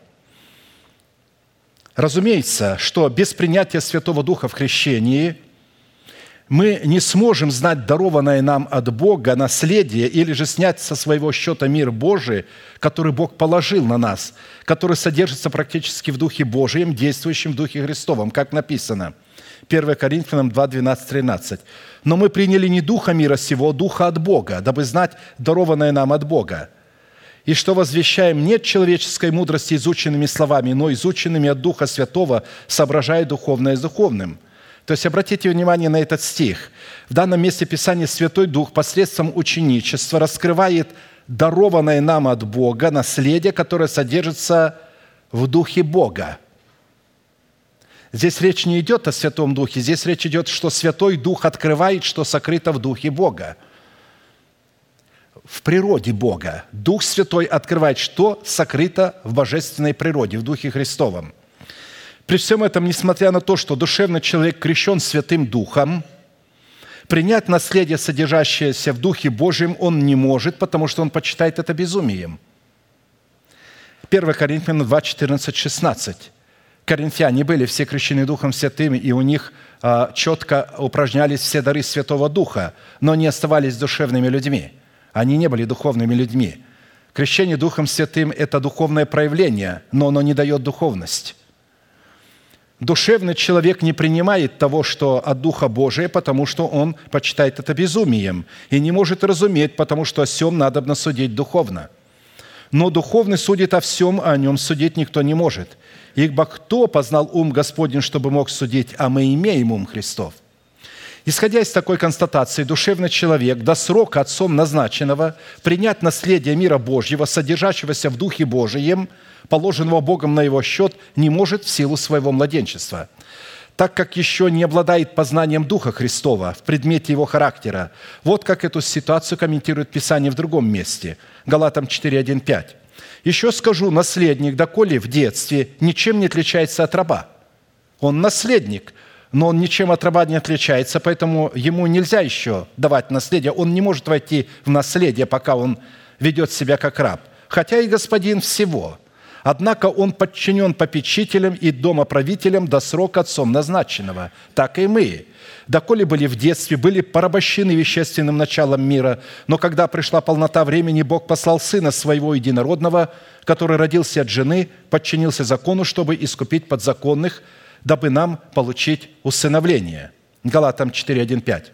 Разумеется, что без принятия Святого Духа в крещении мы не сможем знать дарованное нам от Бога наследие или же снять со своего счета мир Божий, который Бог положил на нас, который содержится практически в Духе Божьем, действующем в Духе Христовом, как написано: 1 Коринфянам 2, 12, 13. «Но мы приняли не духа мира сего, духа от Бога, дабы знать дарованное нам от Бога. И что возвещаем нет человеческой мудрости изученными словами, но изученными от Духа Святого, соображая духовное с духовным». То есть обратите внимание на этот стих. В данном месте Писания Святой Дух посредством ученичества раскрывает дарованное нам от Бога наследие, которое содержится в Духе Бога. Здесь речь не идет о Святом Духе, здесь речь идет, что Святой Дух открывает, что сокрыто в Духе Бога. В природе Бога. Дух Святой открывает, что сокрыто в божественной природе, в Духе Христовом. При всем этом, несмотря на то, что душевный человек крещен Святым Духом, принять наследие, содержащееся в Духе Божьем, он не может, потому что он почитает это безумием. 1 Коринфянам 2, 14, 16. Коринфяне были все крещены Духом Святым, и у них четко упражнялись все дары Святого Духа, но не оставались душевными людьми. Они не были духовными людьми. Крещение Духом Святым – это духовное проявление, но оно не дает духовность. Душевный человек не принимает того, что от Духа Божия, потому что он почитает это безумием, и не может разуметь, потому что о сем надобно судить духовно. Но духовный судит о всем, а о нем судить никто не может. Ибо кто познал ум Господень, чтобы мог судить, а мы имеем ум Христов? Исходя из такой констатации, душевный человек до срока Отцом назначенного принять наследие мира Божьего, содержащегося в Духе Божием, положенного Богом на его счет, не может в силу своего младенчества, так как еще не обладает познанием Духа Христова в предмете его характера. Вот как эту ситуацию комментирует Писание в другом месте. Галатам 4, 1, 5. «Еще скажу, наследник, доколе в детстве ничем не отличается от раба». Он наследник, но он ничем от раба не отличается, поэтому ему нельзя еще давать наследие. Он не может войти в наследие, пока он ведет себя как раб. Хотя и господин всего. Однако он подчинен попечителям и домоправителям до срока Отцом назначенного. Так и мы. Доколе были в детстве, были порабощены вещественным началом мира, но когда пришла полнота времени, Бог послал Сына Своего Единородного, который родился от жены, подчинился закону, чтобы искупить подзаконных, дабы нам получить усыновление. Галатам 4, 1, 5.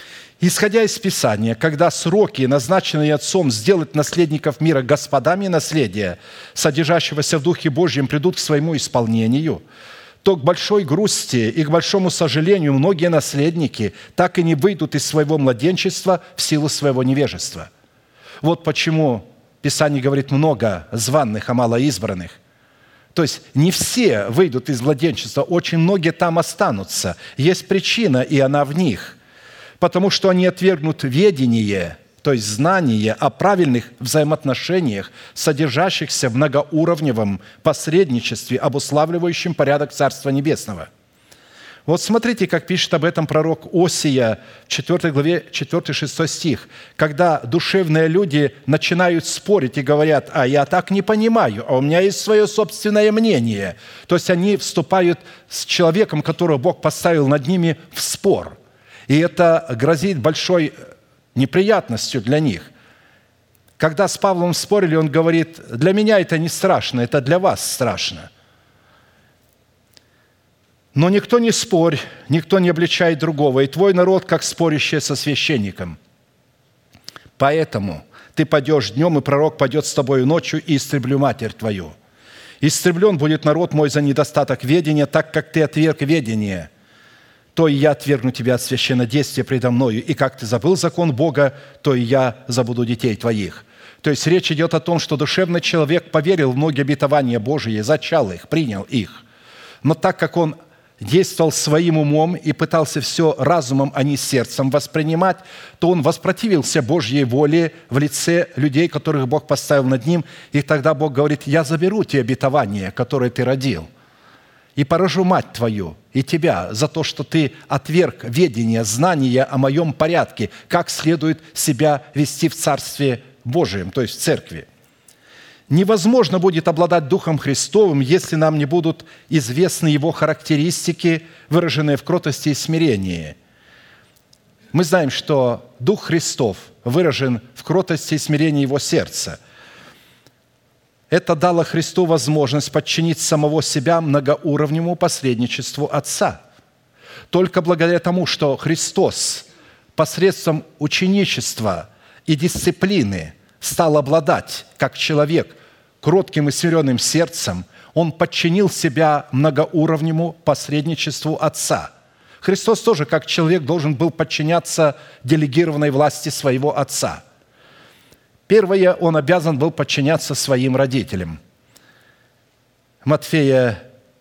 Исходя из Писания, когда сроки, назначенные Отцом сделать наследников мира господами наследия, содержащегося в Духе Божьем, придут к своему исполнению, то к большой грусти и к большому сожалению многие наследники так и не выйдут из своего младенчества в силу своего невежества. Вот почему Писание говорит много званных, а мало избранных. То есть не все выйдут из младенчества, очень многие там останутся. Есть причина, и она в них. Потому что они отвергнут ведение, то есть знание о правильных взаимоотношениях, содержащихся в многоуровневом посредничестве, обуславливающем порядок Царства Небесного. Вот смотрите, как пишет об этом пророк Осия в 4 главе 4-6 стих. Когда душевные люди начинают спорить и говорят: «А я так не понимаю, а у меня есть свое собственное мнение». То есть они вступают с человеком, которого Бог поставил над ними, в спор. И это грозит большой неприятностью для них. Когда с Павлом спорили, он говорит: «Для меня это не страшно, это для вас страшно». Но никто не спорь, никто не обличает другого, и твой народ, как спорящий со священником. Поэтому ты падешь днем, и пророк падет с тобою ночью, и истреблю матерь твою. Истреблен будет народ мой за недостаток ведения, так как ты отверг ведение, то и я отвергну тебя от священнодействия предо мною, и как ты забыл закон Бога, то и я забуду детей твоих». То есть речь идет о том, что душевный человек поверил в многие обетования Божьи, зачал их, принял их. Но так как он действовал своим умом и пытался все разумом, а не сердцем воспринимать, то он воспротивился Божьей воле в лице людей, которых Бог поставил над ним. И тогда Бог говорит: «Я заберу те обетования, которые ты родил, и поражу мать твою и тебя за то, что ты отверг ведение, знание о моем порядке, как следует себя вести в Царстве Божием», то есть в церкви. Невозможно будет обладать Духом Христовым, если нам не будут известны Его характеристики, выраженные в кротости и смирении. Мы знаем, что Дух Христов выражен в кротости и смирении Его сердца. Это дало Христу возможность подчинить самого себя многоуровневому посредничеству Отца. Только благодаря тому, что Христос посредством ученичества и дисциплины стал обладать, как человек, кротким и смиренным сердцем, Он подчинил себя многоуровневому посредничеству Отца. Христос тоже, как человек, должен был подчиняться делегированной власти своего Отца. Первое, Он обязан был подчиняться своим родителям. Матфея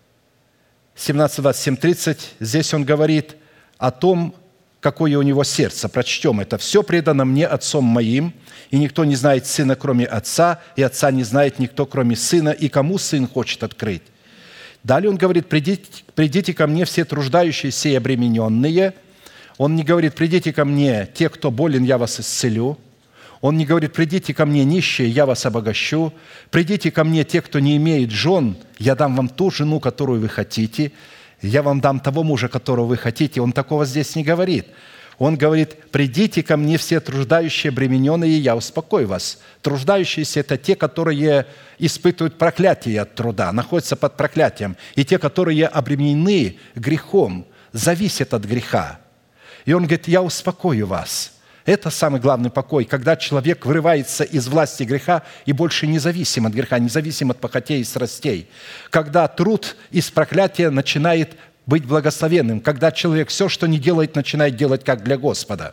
17, 27, 30, здесь Он говорит о том, какое у Него сердце. Прочтем это. «Все предано мне Отцом моим, и никто не знает Сына, кроме Отца, и Отца не знает никто, кроме Сына, и кому Сын хочет открыть». Далее Он говорит: «Придите ко мне все труждающиеся и обремененные». Он не говорит: «Придите ко мне те, кто болен, я вас исцелю». Он не говорит: «Придите ко мне нищие, я вас обогащу». «Придите ко мне те, кто не имеет жен, я дам вам ту жену, которую вы хотите. Я вам дам того мужа, которого вы хотите». Он такого здесь не говорит. Он говорит: «Придите ко мне все труждающие, обремененные, я успокою вас». Труждающиеся – это те, которые испытывают проклятие от труда, находятся под проклятием. И те, которые обременены грехом, зависят от греха. И он говорит: «Я успокою вас». Это самый главный покой, когда человек вырывается из власти греха и больше не зависим от греха, не зависим от похотей и страстей. Когда труд из проклятия начинает быть благословенным, когда человек все, что не делает, начинает делать как для Господа.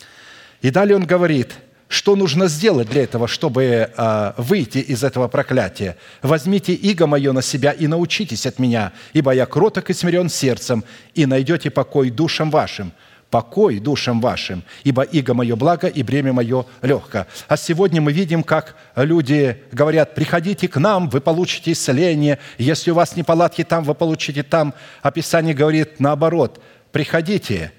И далее он говорит, что нужно сделать для этого, чтобы выйти из этого проклятия. «Возьмите иго мое на себя и научитесь от меня, ибо я кроток и смирен сердцем, и найдете покой душам вашим». Покой душам вашим, ибо иго мое благо и бремя мое легко. А сегодня мы видим, как люди говорят: приходите к нам, вы получите исцеление. Если у вас неполадки там, вы получите там. А Писание говорит наоборот: приходите,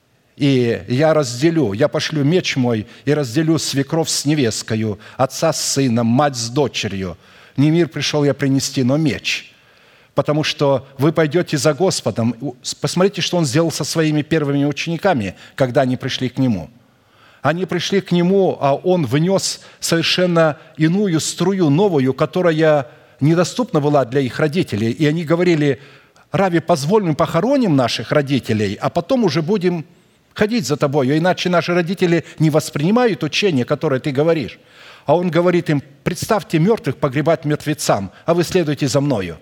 и я разделю, я пошлю меч мой и разделю свекровь с невесткою, отца с сыном, мать с дочерью. Не мир пришел я принести, но меч. Потому что вы пойдете за Господом. Посмотрите, что Он сделал со своими первыми учениками, когда они пришли к Нему. Они пришли к Нему, а Он внес совершенно иную струю, новую, которая недоступна была для их родителей. И они говорили: «Рави, позволь, мы похороним наших родителей, а потом уже будем ходить за тобою, иначе наши родители не воспринимают учение, которое ты говоришь». А Он говорит им: «Представьте мертвых погребать мертвецам, а вы следуйте за Мною».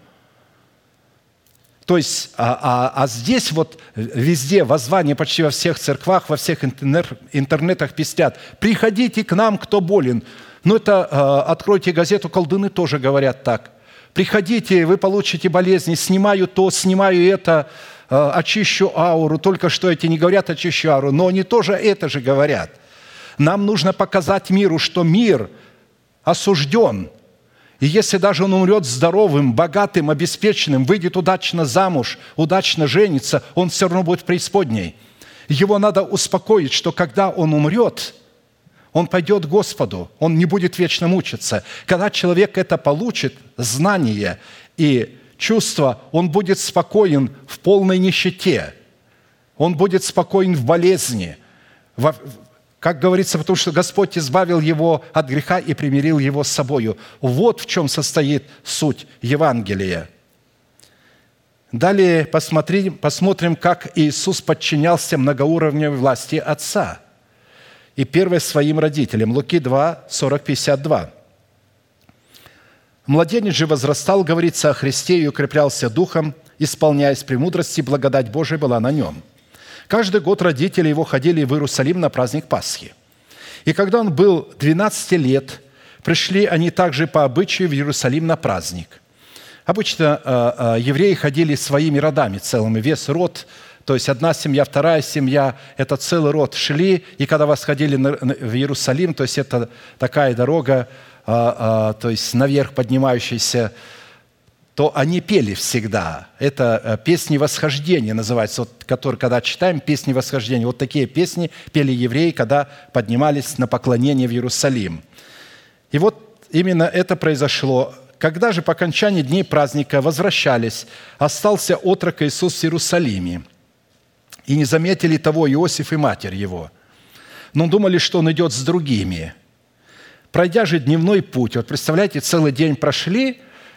То есть, здесь вот везде воззвание почти во всех церквах, во всех интернетах пестят: «Приходите к нам, кто болен». Но это, откройте газету, колдуны тоже говорят так. «Приходите, вы получите болезни, снимаю то, снимаю это, очищу ауру». Только что эти не говорят «очищу ауру», но они тоже это же говорят. Нам нужно показать миру, что мир осужден. И если даже он умрет здоровым, богатым, обеспеченным, выйдет удачно замуж, удачно женится, он все равно будет в преисподней. Его надо успокоить, что когда он умрет, он пойдет к Господу, он не будет вечно мучиться. Когда человек это получит, знание и чувство, он будет спокоен в полной нищете, он будет спокоен в болезни, как говорится, потому что Господь избавил его от греха и примирил его с собою. Вот в чем состоит суть Евангелия. Далее посмотрим, как Иисус подчинялся многоуровневой власти Отца. И первое своим родителям. Луки 2, 40, 52. «Младенец же возрастал, говорится о Христе, и укреплялся духом, исполняясь премудрости, благодать Божия была на нем. Каждый год родители его ходили в Иерусалим на праздник Пасхи. И когда он был 12 лет, пришли они также по обычаю в Иерусалим на праздник». Обычно евреи ходили своими родами целыми, весь род, то есть одна семья, вторая семья, это целый род шли, и когда восходили в Иерусалим, то есть это такая дорога, то есть наверх поднимающаяся, то они пели всегда. Это песни восхождения называется, вот, которые, когда читаем, песни восхождения. Вот такие песни пели евреи, когда поднимались на поклонение в Иерусалим. И вот именно это произошло. Когда же по окончании дней праздника возвращались, остался отрок Иисус в Иерусалиме. И не заметили того Иосиф и матерь его, но думали, что он идет с другими. Пройдя же дневной путь, вот представляете, целый день прошли,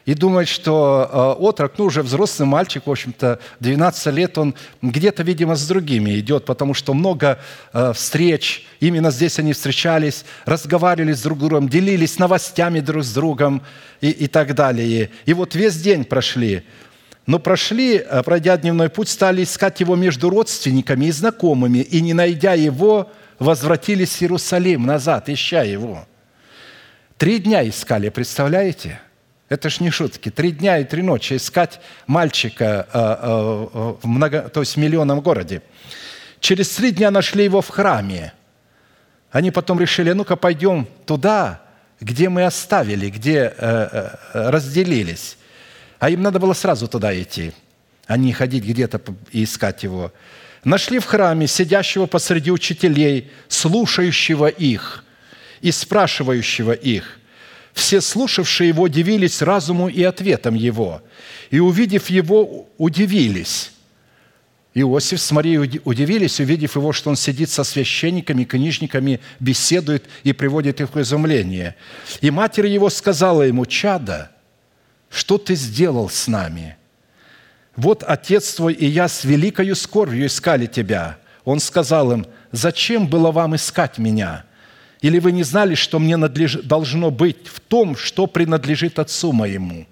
и думает, что отрок, уже взрослый мальчик, в общем-то, 12 лет, он где-то, видимо, с другими идет, потому что много встреч, именно здесь они встречались, разговаривали с друг другом, делились новостями друг с другом и так далее. И вот весь день прошли. Но пройдя дневной путь, стали искать его между родственниками и знакомыми, и, не найдя его, возвратились в Иерусалим назад, ища его. 3 дня искали, представляете? Это ж не шутки. 3 дня и 3 ночи искать мальчика то есть в миллионном городе. Через 3 дня нашли его в храме. Они потом решили, ну-ка пойдем туда, где мы оставили, где разделились. А им надо было сразу туда идти, а не ходить где-то и искать его. Нашли в храме сидящего посреди учителей, слушающего их и спрашивающего их. Все слушавшие его удивились разуму и ответам его, и, увидев его, удивились. Иосиф с Марией удивились, увидев его, что он сидит со священниками, книжниками, беседует и приводит их в изумление. И матерь его сказала ему: «Чадо, что ты сделал с нами? Вот отец твой и я с великою скорбью искали тебя». Он сказал им: «Зачем было вам искать меня? Или вы не знали, что мне должно быть в том, что принадлежит отцу моему?»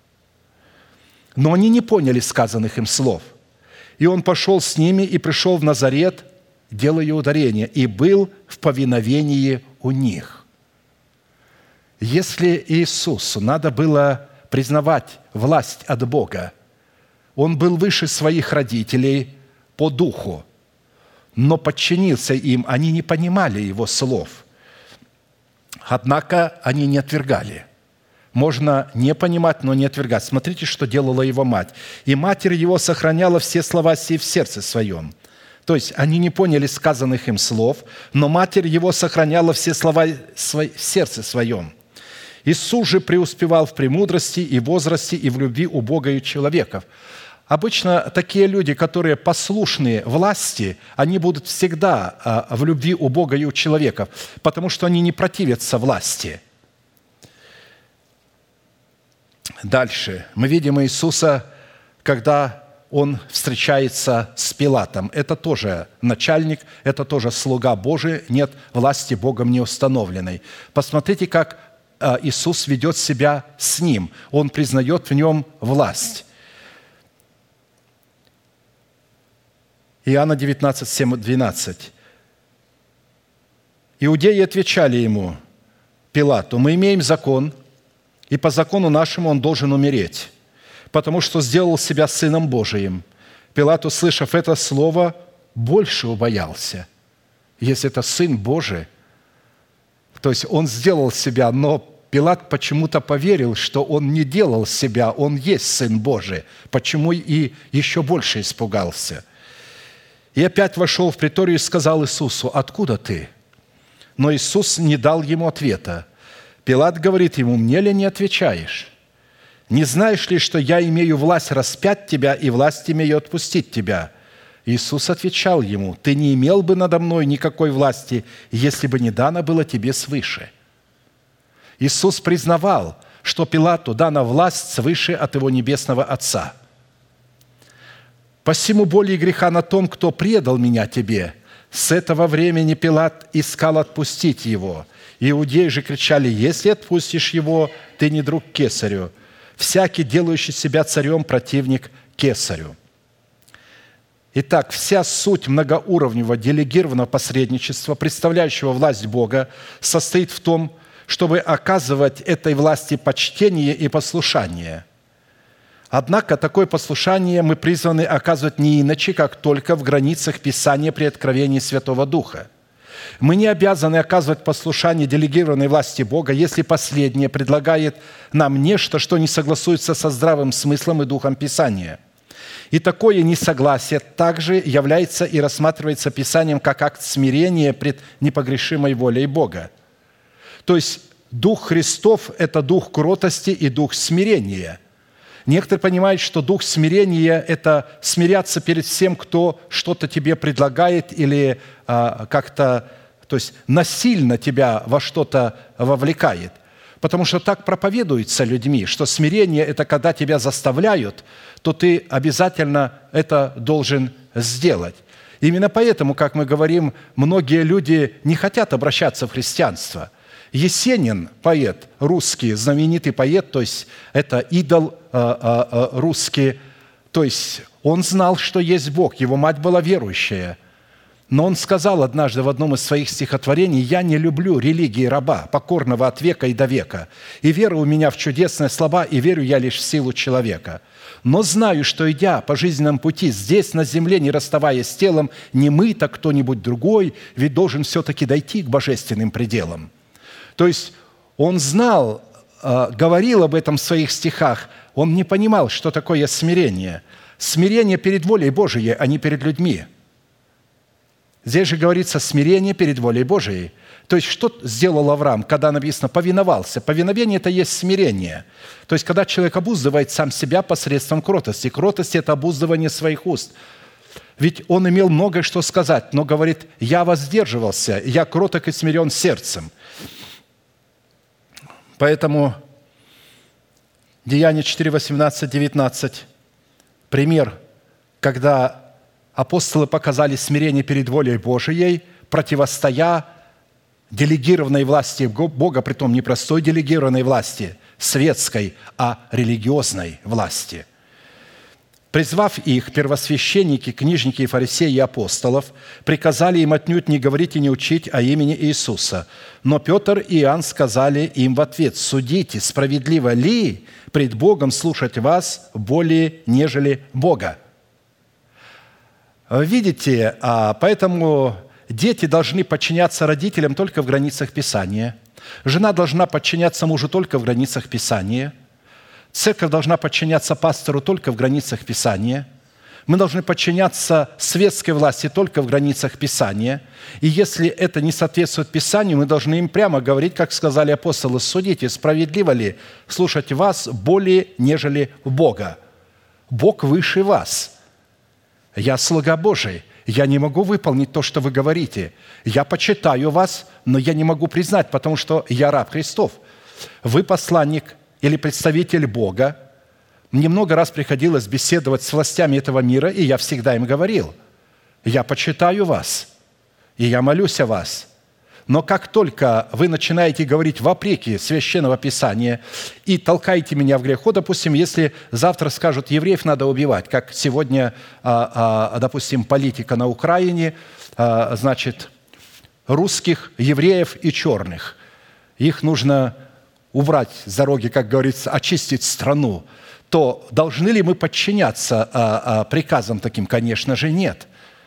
Но они не поняли сказанных им слов. И он пошел с ними и пришел в Назарет, делая ударение, и был в повиновении у них. Если Иисусу надо было признавать власть от Бога, Он был выше своих родителей по духу, но подчинился им, они не понимали Его слов. Однако они не отвергали. Можно не понимать, но не отвергать. Смотрите, что делала его мать. «И матерь его сохраняла все слова сии в сердце своем». То есть они не поняли сказанных им слов, но матерь его сохраняла все слова в сердце своем. Иисус же преуспевал в премудрости и возрасте, и в любви у Бога и человеков. Обычно такие люди, которые послушны власти, они будут всегда в любви у Бога и у человеков, потому что они не противятся власти. Дальше мы видим Иисуса, когда Он встречается с Пилатом. Это тоже начальник, это тоже слуга Божий, нет власти Богом не установленной. Посмотрите, как Иисус ведет себя с ним. Он признает в нем власть. Иоанна 19, 7-12. Иудеи отвечали ему, Пилату: «Мы имеем закон, и по закону нашему он должен умереть, потому что сделал себя Сыном Божиим». Пилат, услышав это слово, больше убоялся. Если это Сын Божий, то есть он сделал себя, но Пилат почему-то поверил, что он не делал себя, он есть Сын Божий. Почему и еще больше испугался. И опять вошел в приторию и сказал Иисусу: «Откуда ты?» Но Иисус не дал ему ответа. Пилат говорит ему: «Мне ли не отвечаешь? Не знаешь ли, что я имею власть распять тебя и власть имею отпустить тебя?» Иисус отвечал ему: «Ты не имел бы надо мной никакой власти, если бы не дано было тебе свыше». Иисус признавал, что Пилату дана власть свыше от его небесного Отца. «Посему боли и греха на том, кто предал меня тебе». С этого времени Пилат искал отпустить его. Иудеи же кричали: «Если отпустишь его, ты не друг Кесарю. Всякий, делающий себя царем, противник Кесарю». Итак, вся суть многоуровневого делегированного посредничества, представляющего власть Бога, состоит в том, чтобы оказывать этой власти почтение и послушание. Однако такое послушание мы призваны оказывать не иначе, как только в границах Писания при откровении Святого Духа. Мы не обязаны оказывать послушание делегированной власти Бога, если последнее предлагает нам нечто, что не согласуется со здравым смыслом и духом Писания. И такое несогласие также является и рассматривается Писанием как акт смирения пред непогрешимой волей Бога. То есть Дух Христов – это дух кротости и дух смирения. Некоторые понимают, что дух смирения – это смиряться перед всем, кто что-то тебе предлагает или как-то, то есть насильно тебя во что-то вовлекает. Потому что так проповедуется людьми, что смирение – это когда тебя заставляют, то ты обязательно это должен сделать. Именно поэтому, как мы говорим, многие люди не хотят обращаться в христианство. Есенин, поэт русский, знаменитый поэт, то есть это идол русский, то есть он знал, что есть Бог, его мать была верующая. Но он сказал однажды в одном из своих стихотворений: «Я не люблю религии раба, покорного от века и до века, и вера у меня в чудесные слова, и верю я лишь в силу человека. Но знаю, что, идя по жизненном пути, здесь, на земле, не расставаясь с телом, не мы, так кто-нибудь другой, ведь должен все-таки дойти к божественным пределам». То есть он знал, говорил об этом в своих стихах, он не понимал, что такое смирение. Смирение перед волей Божией, а не перед людьми. Здесь же говорится смирение перед волей Божией. То есть что сделал Авраам, когда написано «повиновался»? Повиновение – это есть смирение. То есть когда человек обуздывает сам себя посредством кротости. Кротость – это обуздывание своих уст. Ведь он имел многое что сказать, но говорит: «Я воздерживался, я кроток и смирен сердцем». Поэтому Деяния 4, 18, 19 – пример, когда апостолы показали смирение перед волей Божией, противостоя делегированной власти Бога, притом не простой делегированной власти, светской, а религиозной власти. Призвав их, первосвященники, книжники и фарисеи и апостолов приказали им отнюдь не говорить и не учить о имени Иисуса. Но Петр и Иоанн сказали им в ответ: «Судите, справедливо ли пред Богом слушать вас более, нежели Бога?» Видите, поэтому дети должны подчиняться родителям только в границах Писания. Жена должна подчиняться мужу только в границах Писания. Церковь должна подчиняться пастору только в границах Писания. Мы должны подчиняться светской власти только в границах Писания. И если это не соответствует Писанию, мы должны им прямо говорить, как сказали апостолы: «Судите, справедливо ли слушать вас более, нежели Бога». Бог выше вас. Я слуга Божий. Я не могу выполнить то, что вы говорите. Я почитаю вас, но я не могу признать, потому что я раб Христов. Вы посланник или представитель Бога. Мне много раз приходилось беседовать с властями этого мира, и я всегда им говорил: я почитаю вас, и я молюсь о вас. Но как только вы начинаете говорить вопреки Священного Писания и толкаете меня в грех, допустим, если завтра скажут: евреев надо убивать, как сегодня, допустим, политика на Украине, значит, русских, евреев и черных. Их нужно убрать с дороги, как говорится, очистить страну, то должны ли мы подчиняться приказам таким? Конечно же, нет.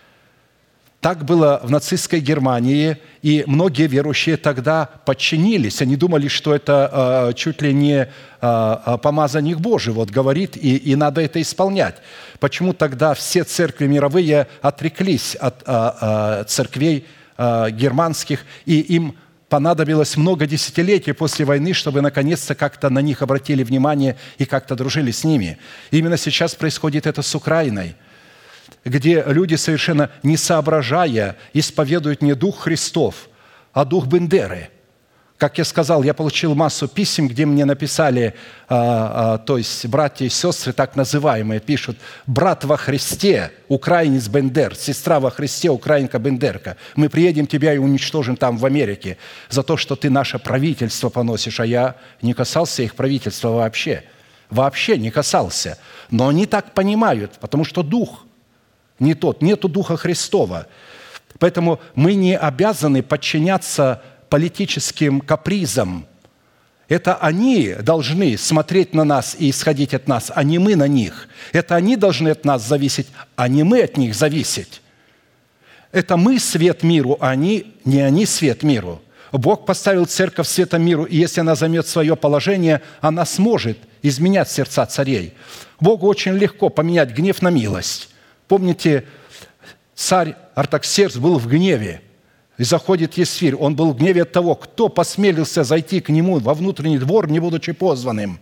Так было в нацистской Германии, и многие верующие тогда подчинились. Они думали, что это чуть ли не помазанник Божий вот говорит, и надо это исполнять. Почему тогда все церкви мировые отреклись от церквей германских, и им понадобилось много десятилетий после войны, чтобы наконец-то как-то на них обратили внимание и как-то дружили с ними. Именно сейчас происходит это с Украиной, где люди, совершенно не соображая, исповедуют не дух Христов, а дух Бендеры. Как я сказал, я получил массу писем, где мне написали, то есть братья и сестры, так называемые, пишут: «Брат во Христе, украинец Бендер, сестра во Христе, украинка Бендерка. Мы приедем тебя и уничтожим там в Америке за то, что ты наше правительство поносишь». А я не касался их правительства вообще. Вообще не касался. Но они так понимают, потому что дух не тот, нету Духа Христова. Поэтому мы не обязаны подчиняться политическим капризам. Это они должны смотреть на нас и исходить от нас, а не мы на них. Это они должны от нас зависеть, а не мы от них зависеть. Это мы свет миру, а не они свет миру. Бог поставил церковь светом миру, и если она займет свое положение, она сможет изменять сердца царей. Богу очень легко поменять гнев на милость. Помните, царь Артаксеркс был в гневе, и заходит Есфирь. Он был в гневе от того, кто посмелился зайти к нему во внутренний двор, не будучи позванным.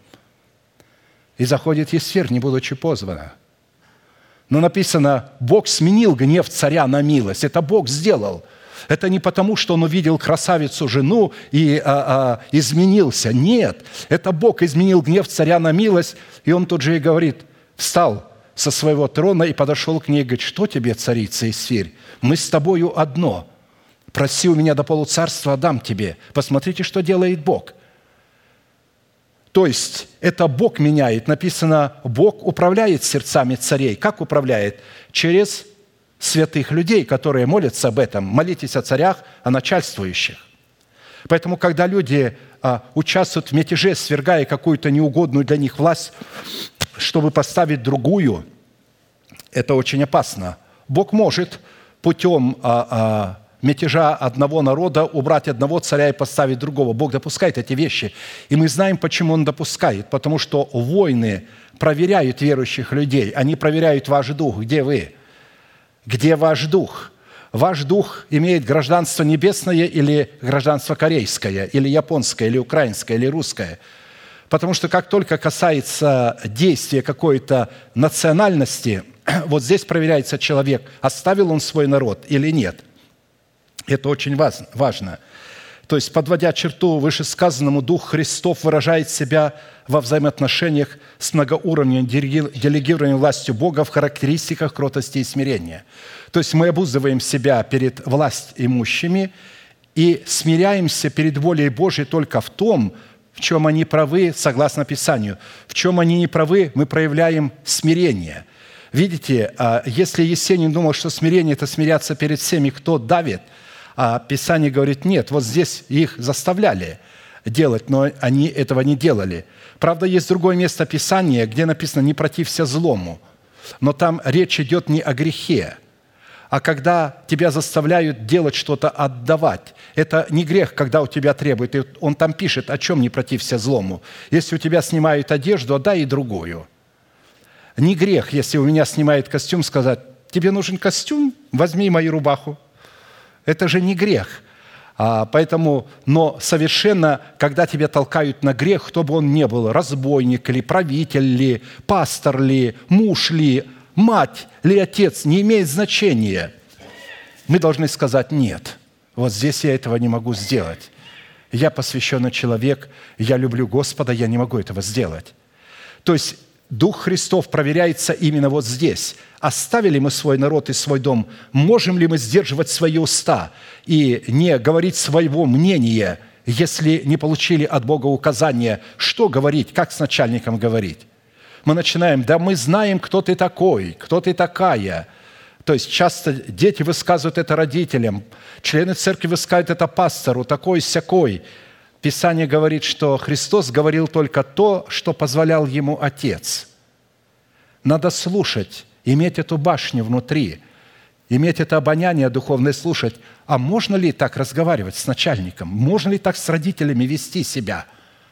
И заходит Есфирь, не будучи позвана. Но написано: Бог сменил гнев царя на милость. Это Бог сделал. Это не потому, что он увидел красавицу жену и изменился. Нет, это Бог изменил гнев царя на милость, и он тут же и говорит, встал со своего трона и подошел к ней и говорит, что тебе, царица Эстер? Мы с тобою одно. Проси у меня до полуцарства, дам тебе. Посмотрите, что делает Бог. То есть это Бог меняет. Написано, Бог управляет сердцами царей. Как управляет? Через святых людей, которые молятся об этом. Молитесь о царях, о начальствующих. Поэтому, когда люди участвуют в мятеже, свергая какую-то неугодную для них власть, чтобы поставить другую, это очень опасно. Бог может путем мятежа одного народа убрать одного царя и поставить другого. Бог допускает эти вещи. И мы знаем, почему Он допускает. Потому что войны проверяют верующих людей. Они проверяют ваш дух. Где вы? Где ваш дух? Ваш дух имеет гражданство небесное или гражданство корейское, или японское, или украинское, или русское. Потому что как только касается действия какой-то национальности, вот здесь проверяется человек, оставил он свой народ или нет. Это очень важно. То есть, подводя черту вышесказанному, Дух Христов выражает себя во взаимоотношениях с многоуровневым делегированием властью Бога в характеристиках кротости и смирения. То есть мы обуздываем себя перед власть имущими и смиряемся перед волей Божьей только в том, в чем они правы, согласно Писанию. В чем они не правы, мы проявляем смирение. Видите, если Есенин думал, что смирение – это смиряться перед всеми, кто давит, а Писание говорит, нет, вот здесь их заставляли делать, но они этого не делали. Правда, есть другое место Писания, где написано «не протився злому», но там речь идет не о грехе, а когда тебя заставляют делать что-то, отдавать. Это не грех, когда у тебя требуют. И он там пишет, о чем не протився злому. Если у тебя снимают одежду, отдай и другую. Не грех, если у меня снимает костюм, сказать, тебе нужен костюм, возьми мою рубаху. Это же не грех. Поэтому, но совершенно, когда тебя толкают на грех, кто бы он ни был, разбойник ли, правитель ли, пастор ли, муж ли, мать ли, отец, не имеет значения. Мы должны сказать «нет». Вот здесь я этого не могу сделать. Я посвященный человек, я люблю Господа, я не могу этого сделать. То есть Дух Христов проверяется именно вот здесь. Оставили мы свой народ и свой дом? Можем ли мы сдерживать свои уста и не говорить своего мнения, если не получили от Бога указания, что говорить, как с начальником говорить? Мы начинаем, да мы знаем, кто ты такой, кто ты такая. То есть часто дети высказывают это родителям, члены церкви высказывают это пастору, такой-сякой. Писание говорит, что Христос говорил только то, что позволял Ему Отец. Надо слушать, иметь эту башню внутри, иметь это обоняние духовное, слушать. А можно ли так разговаривать с начальником? Можно ли так с родителями вести себя?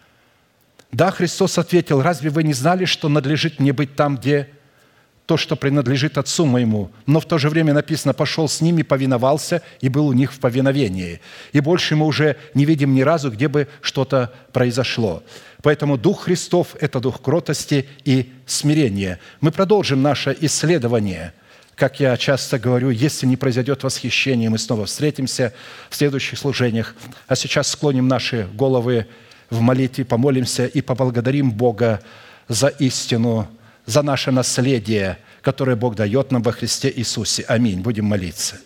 Да, Христос ответил, разве вы не знали, что надлежит мне быть там, где то, что принадлежит Отцу моему? Но в то же время написано, пошел с ними, повиновался и был у них в повиновении. И больше мы уже не видим ни разу, где бы что-то произошло. Поэтому Дух Христов – это дух кротости и смирения. Мы продолжим наше исследование. Как я часто говорю, если не произойдет восхищение, мы снова встретимся в следующих служениях. А сейчас склоним наши головы в молитве, помолимся и поблагодарим Бога за истину, за наше наследие, которое Бог дает нам во Христе Иисусе. Аминь. Будем молиться.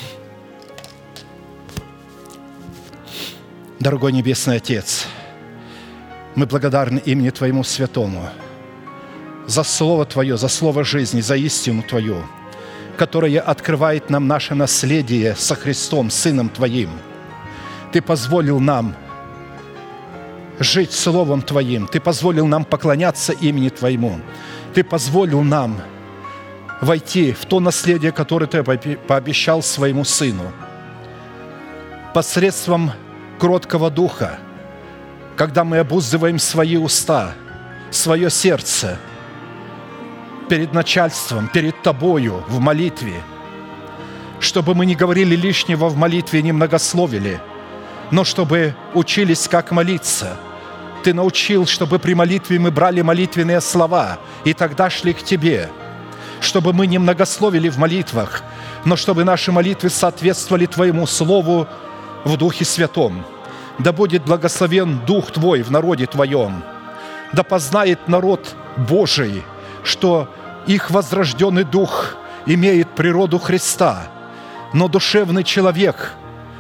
Дорогой Небесный Отец, мы благодарны имени Твоему Святому за Слово Твое, за Слово жизни, за истину Твою, которая открывает нам наше наследие со Христом, Сыном Твоим. Ты позволил нам жить Словом Твоим. Ты позволил нам поклоняться имени Твоему. Ты позволил нам войти в то наследие, которое Ты пообещал своему Сыну. Посредством кроткого духа, когда мы обуздываем свои уста, свое сердце перед начальством, перед Тобою в молитве, чтобы мы не говорили лишнего в молитве, не многословили, но чтобы учились, как молиться. Ты научил, чтобы при молитве мы брали молитвенные слова и тогда шли к Тебе, чтобы мы не многословили в молитвах, но чтобы наши молитвы соответствовали Твоему Слову в Духе Святом. Да будет благословен Дух Твой в народе Твоем. Да познает народ Божий, что их возрожденный дух имеет природу Христа, но душевный человек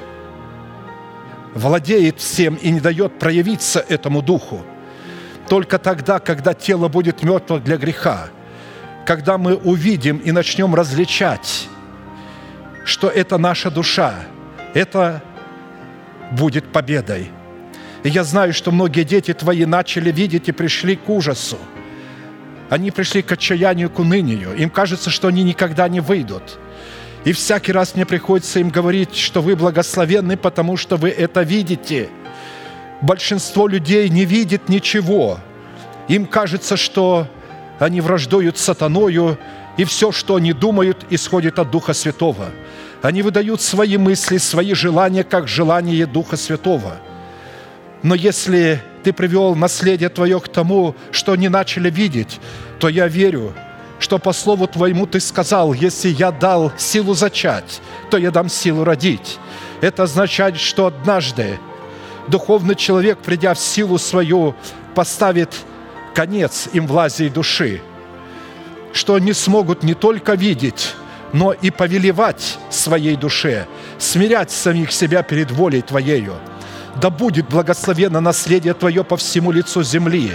владеет всем и не дает проявиться этому духу. Только тогда, когда тело будет мертво для греха, когда мы увидим и начнем различать, что это наша душа, это будет победой. И я знаю, что многие дети Твои начали видеть и пришли к ужасу. Они пришли к отчаянию, к унынию. Им кажется, что они никогда не выйдут. И всякий раз мне приходится им говорить, что вы благословенны, потому что вы это видите. Большинство людей не видит ничего. Им кажется, что они враждуют с сатаною, и все, что они думают, исходит от Духа Святого. Они выдают свои мысли, свои желания, как желание Духа Святого. Но если Ты привел наследие Твое к тому, что они начали видеть, то я верю, что по слову Твоему Ты сказал: если я дал силу зачать, то я дам силу родить. Это означает, что однажды духовный человек, придя в силу свою, поставит конец им в лазе души, что они смогут не только видеть, но и повелевать своей душе, смирять самих себя перед волей Твоею. Да будет благословенно наследие Твое по всему лицу земли.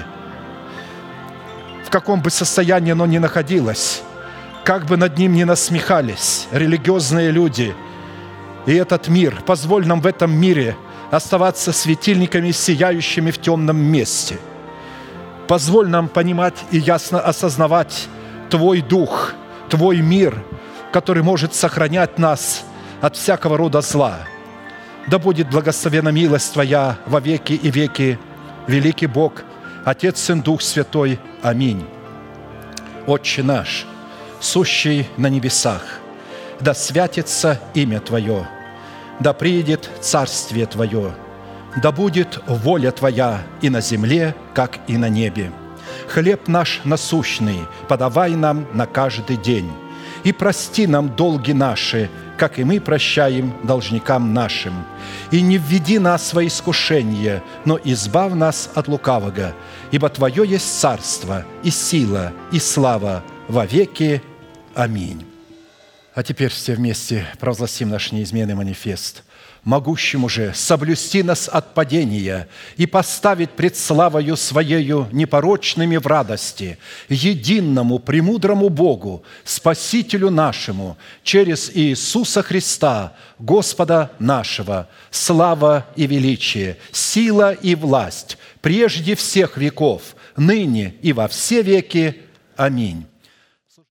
В каком бы состоянии оно ни находилось, как бы над ним ни насмехались религиозные люди и этот мир, позволь нам в этом мире оставаться светильниками, сияющими в темном месте. Позволь нам понимать и ясно осознавать Твой Дух, Твой мир, который может сохранять нас от всякого рода зла. Да будет благословена милость Твоя во веки и веки, великий Бог, Отец, Сын, Дух Святой. Аминь. Отче наш, сущий на небесах, да святится имя Твое, да приидет царствие Твое, да будет воля Твоя и на земле, как и на небе. Хлеб наш насущный подавай нам на каждый день, и прости нам долги наши, как и мы прощаем должникам нашим. И не введи нас во искушение, но избавь нас от лукавого, ибо Твое есть царство, и сила, и слава во веки. Аминь. А теперь все вместе провозгласим наш неизменный манифест. Могущему же соблюсти нас от падения и поставить пред славою Своею непорочными в радости, единому, премудрому Богу, Спасителю нашему, через Иисуса Христа, Господа нашего, слава и величие, сила и власть, прежде всех веков, ныне и во все веки. Аминь.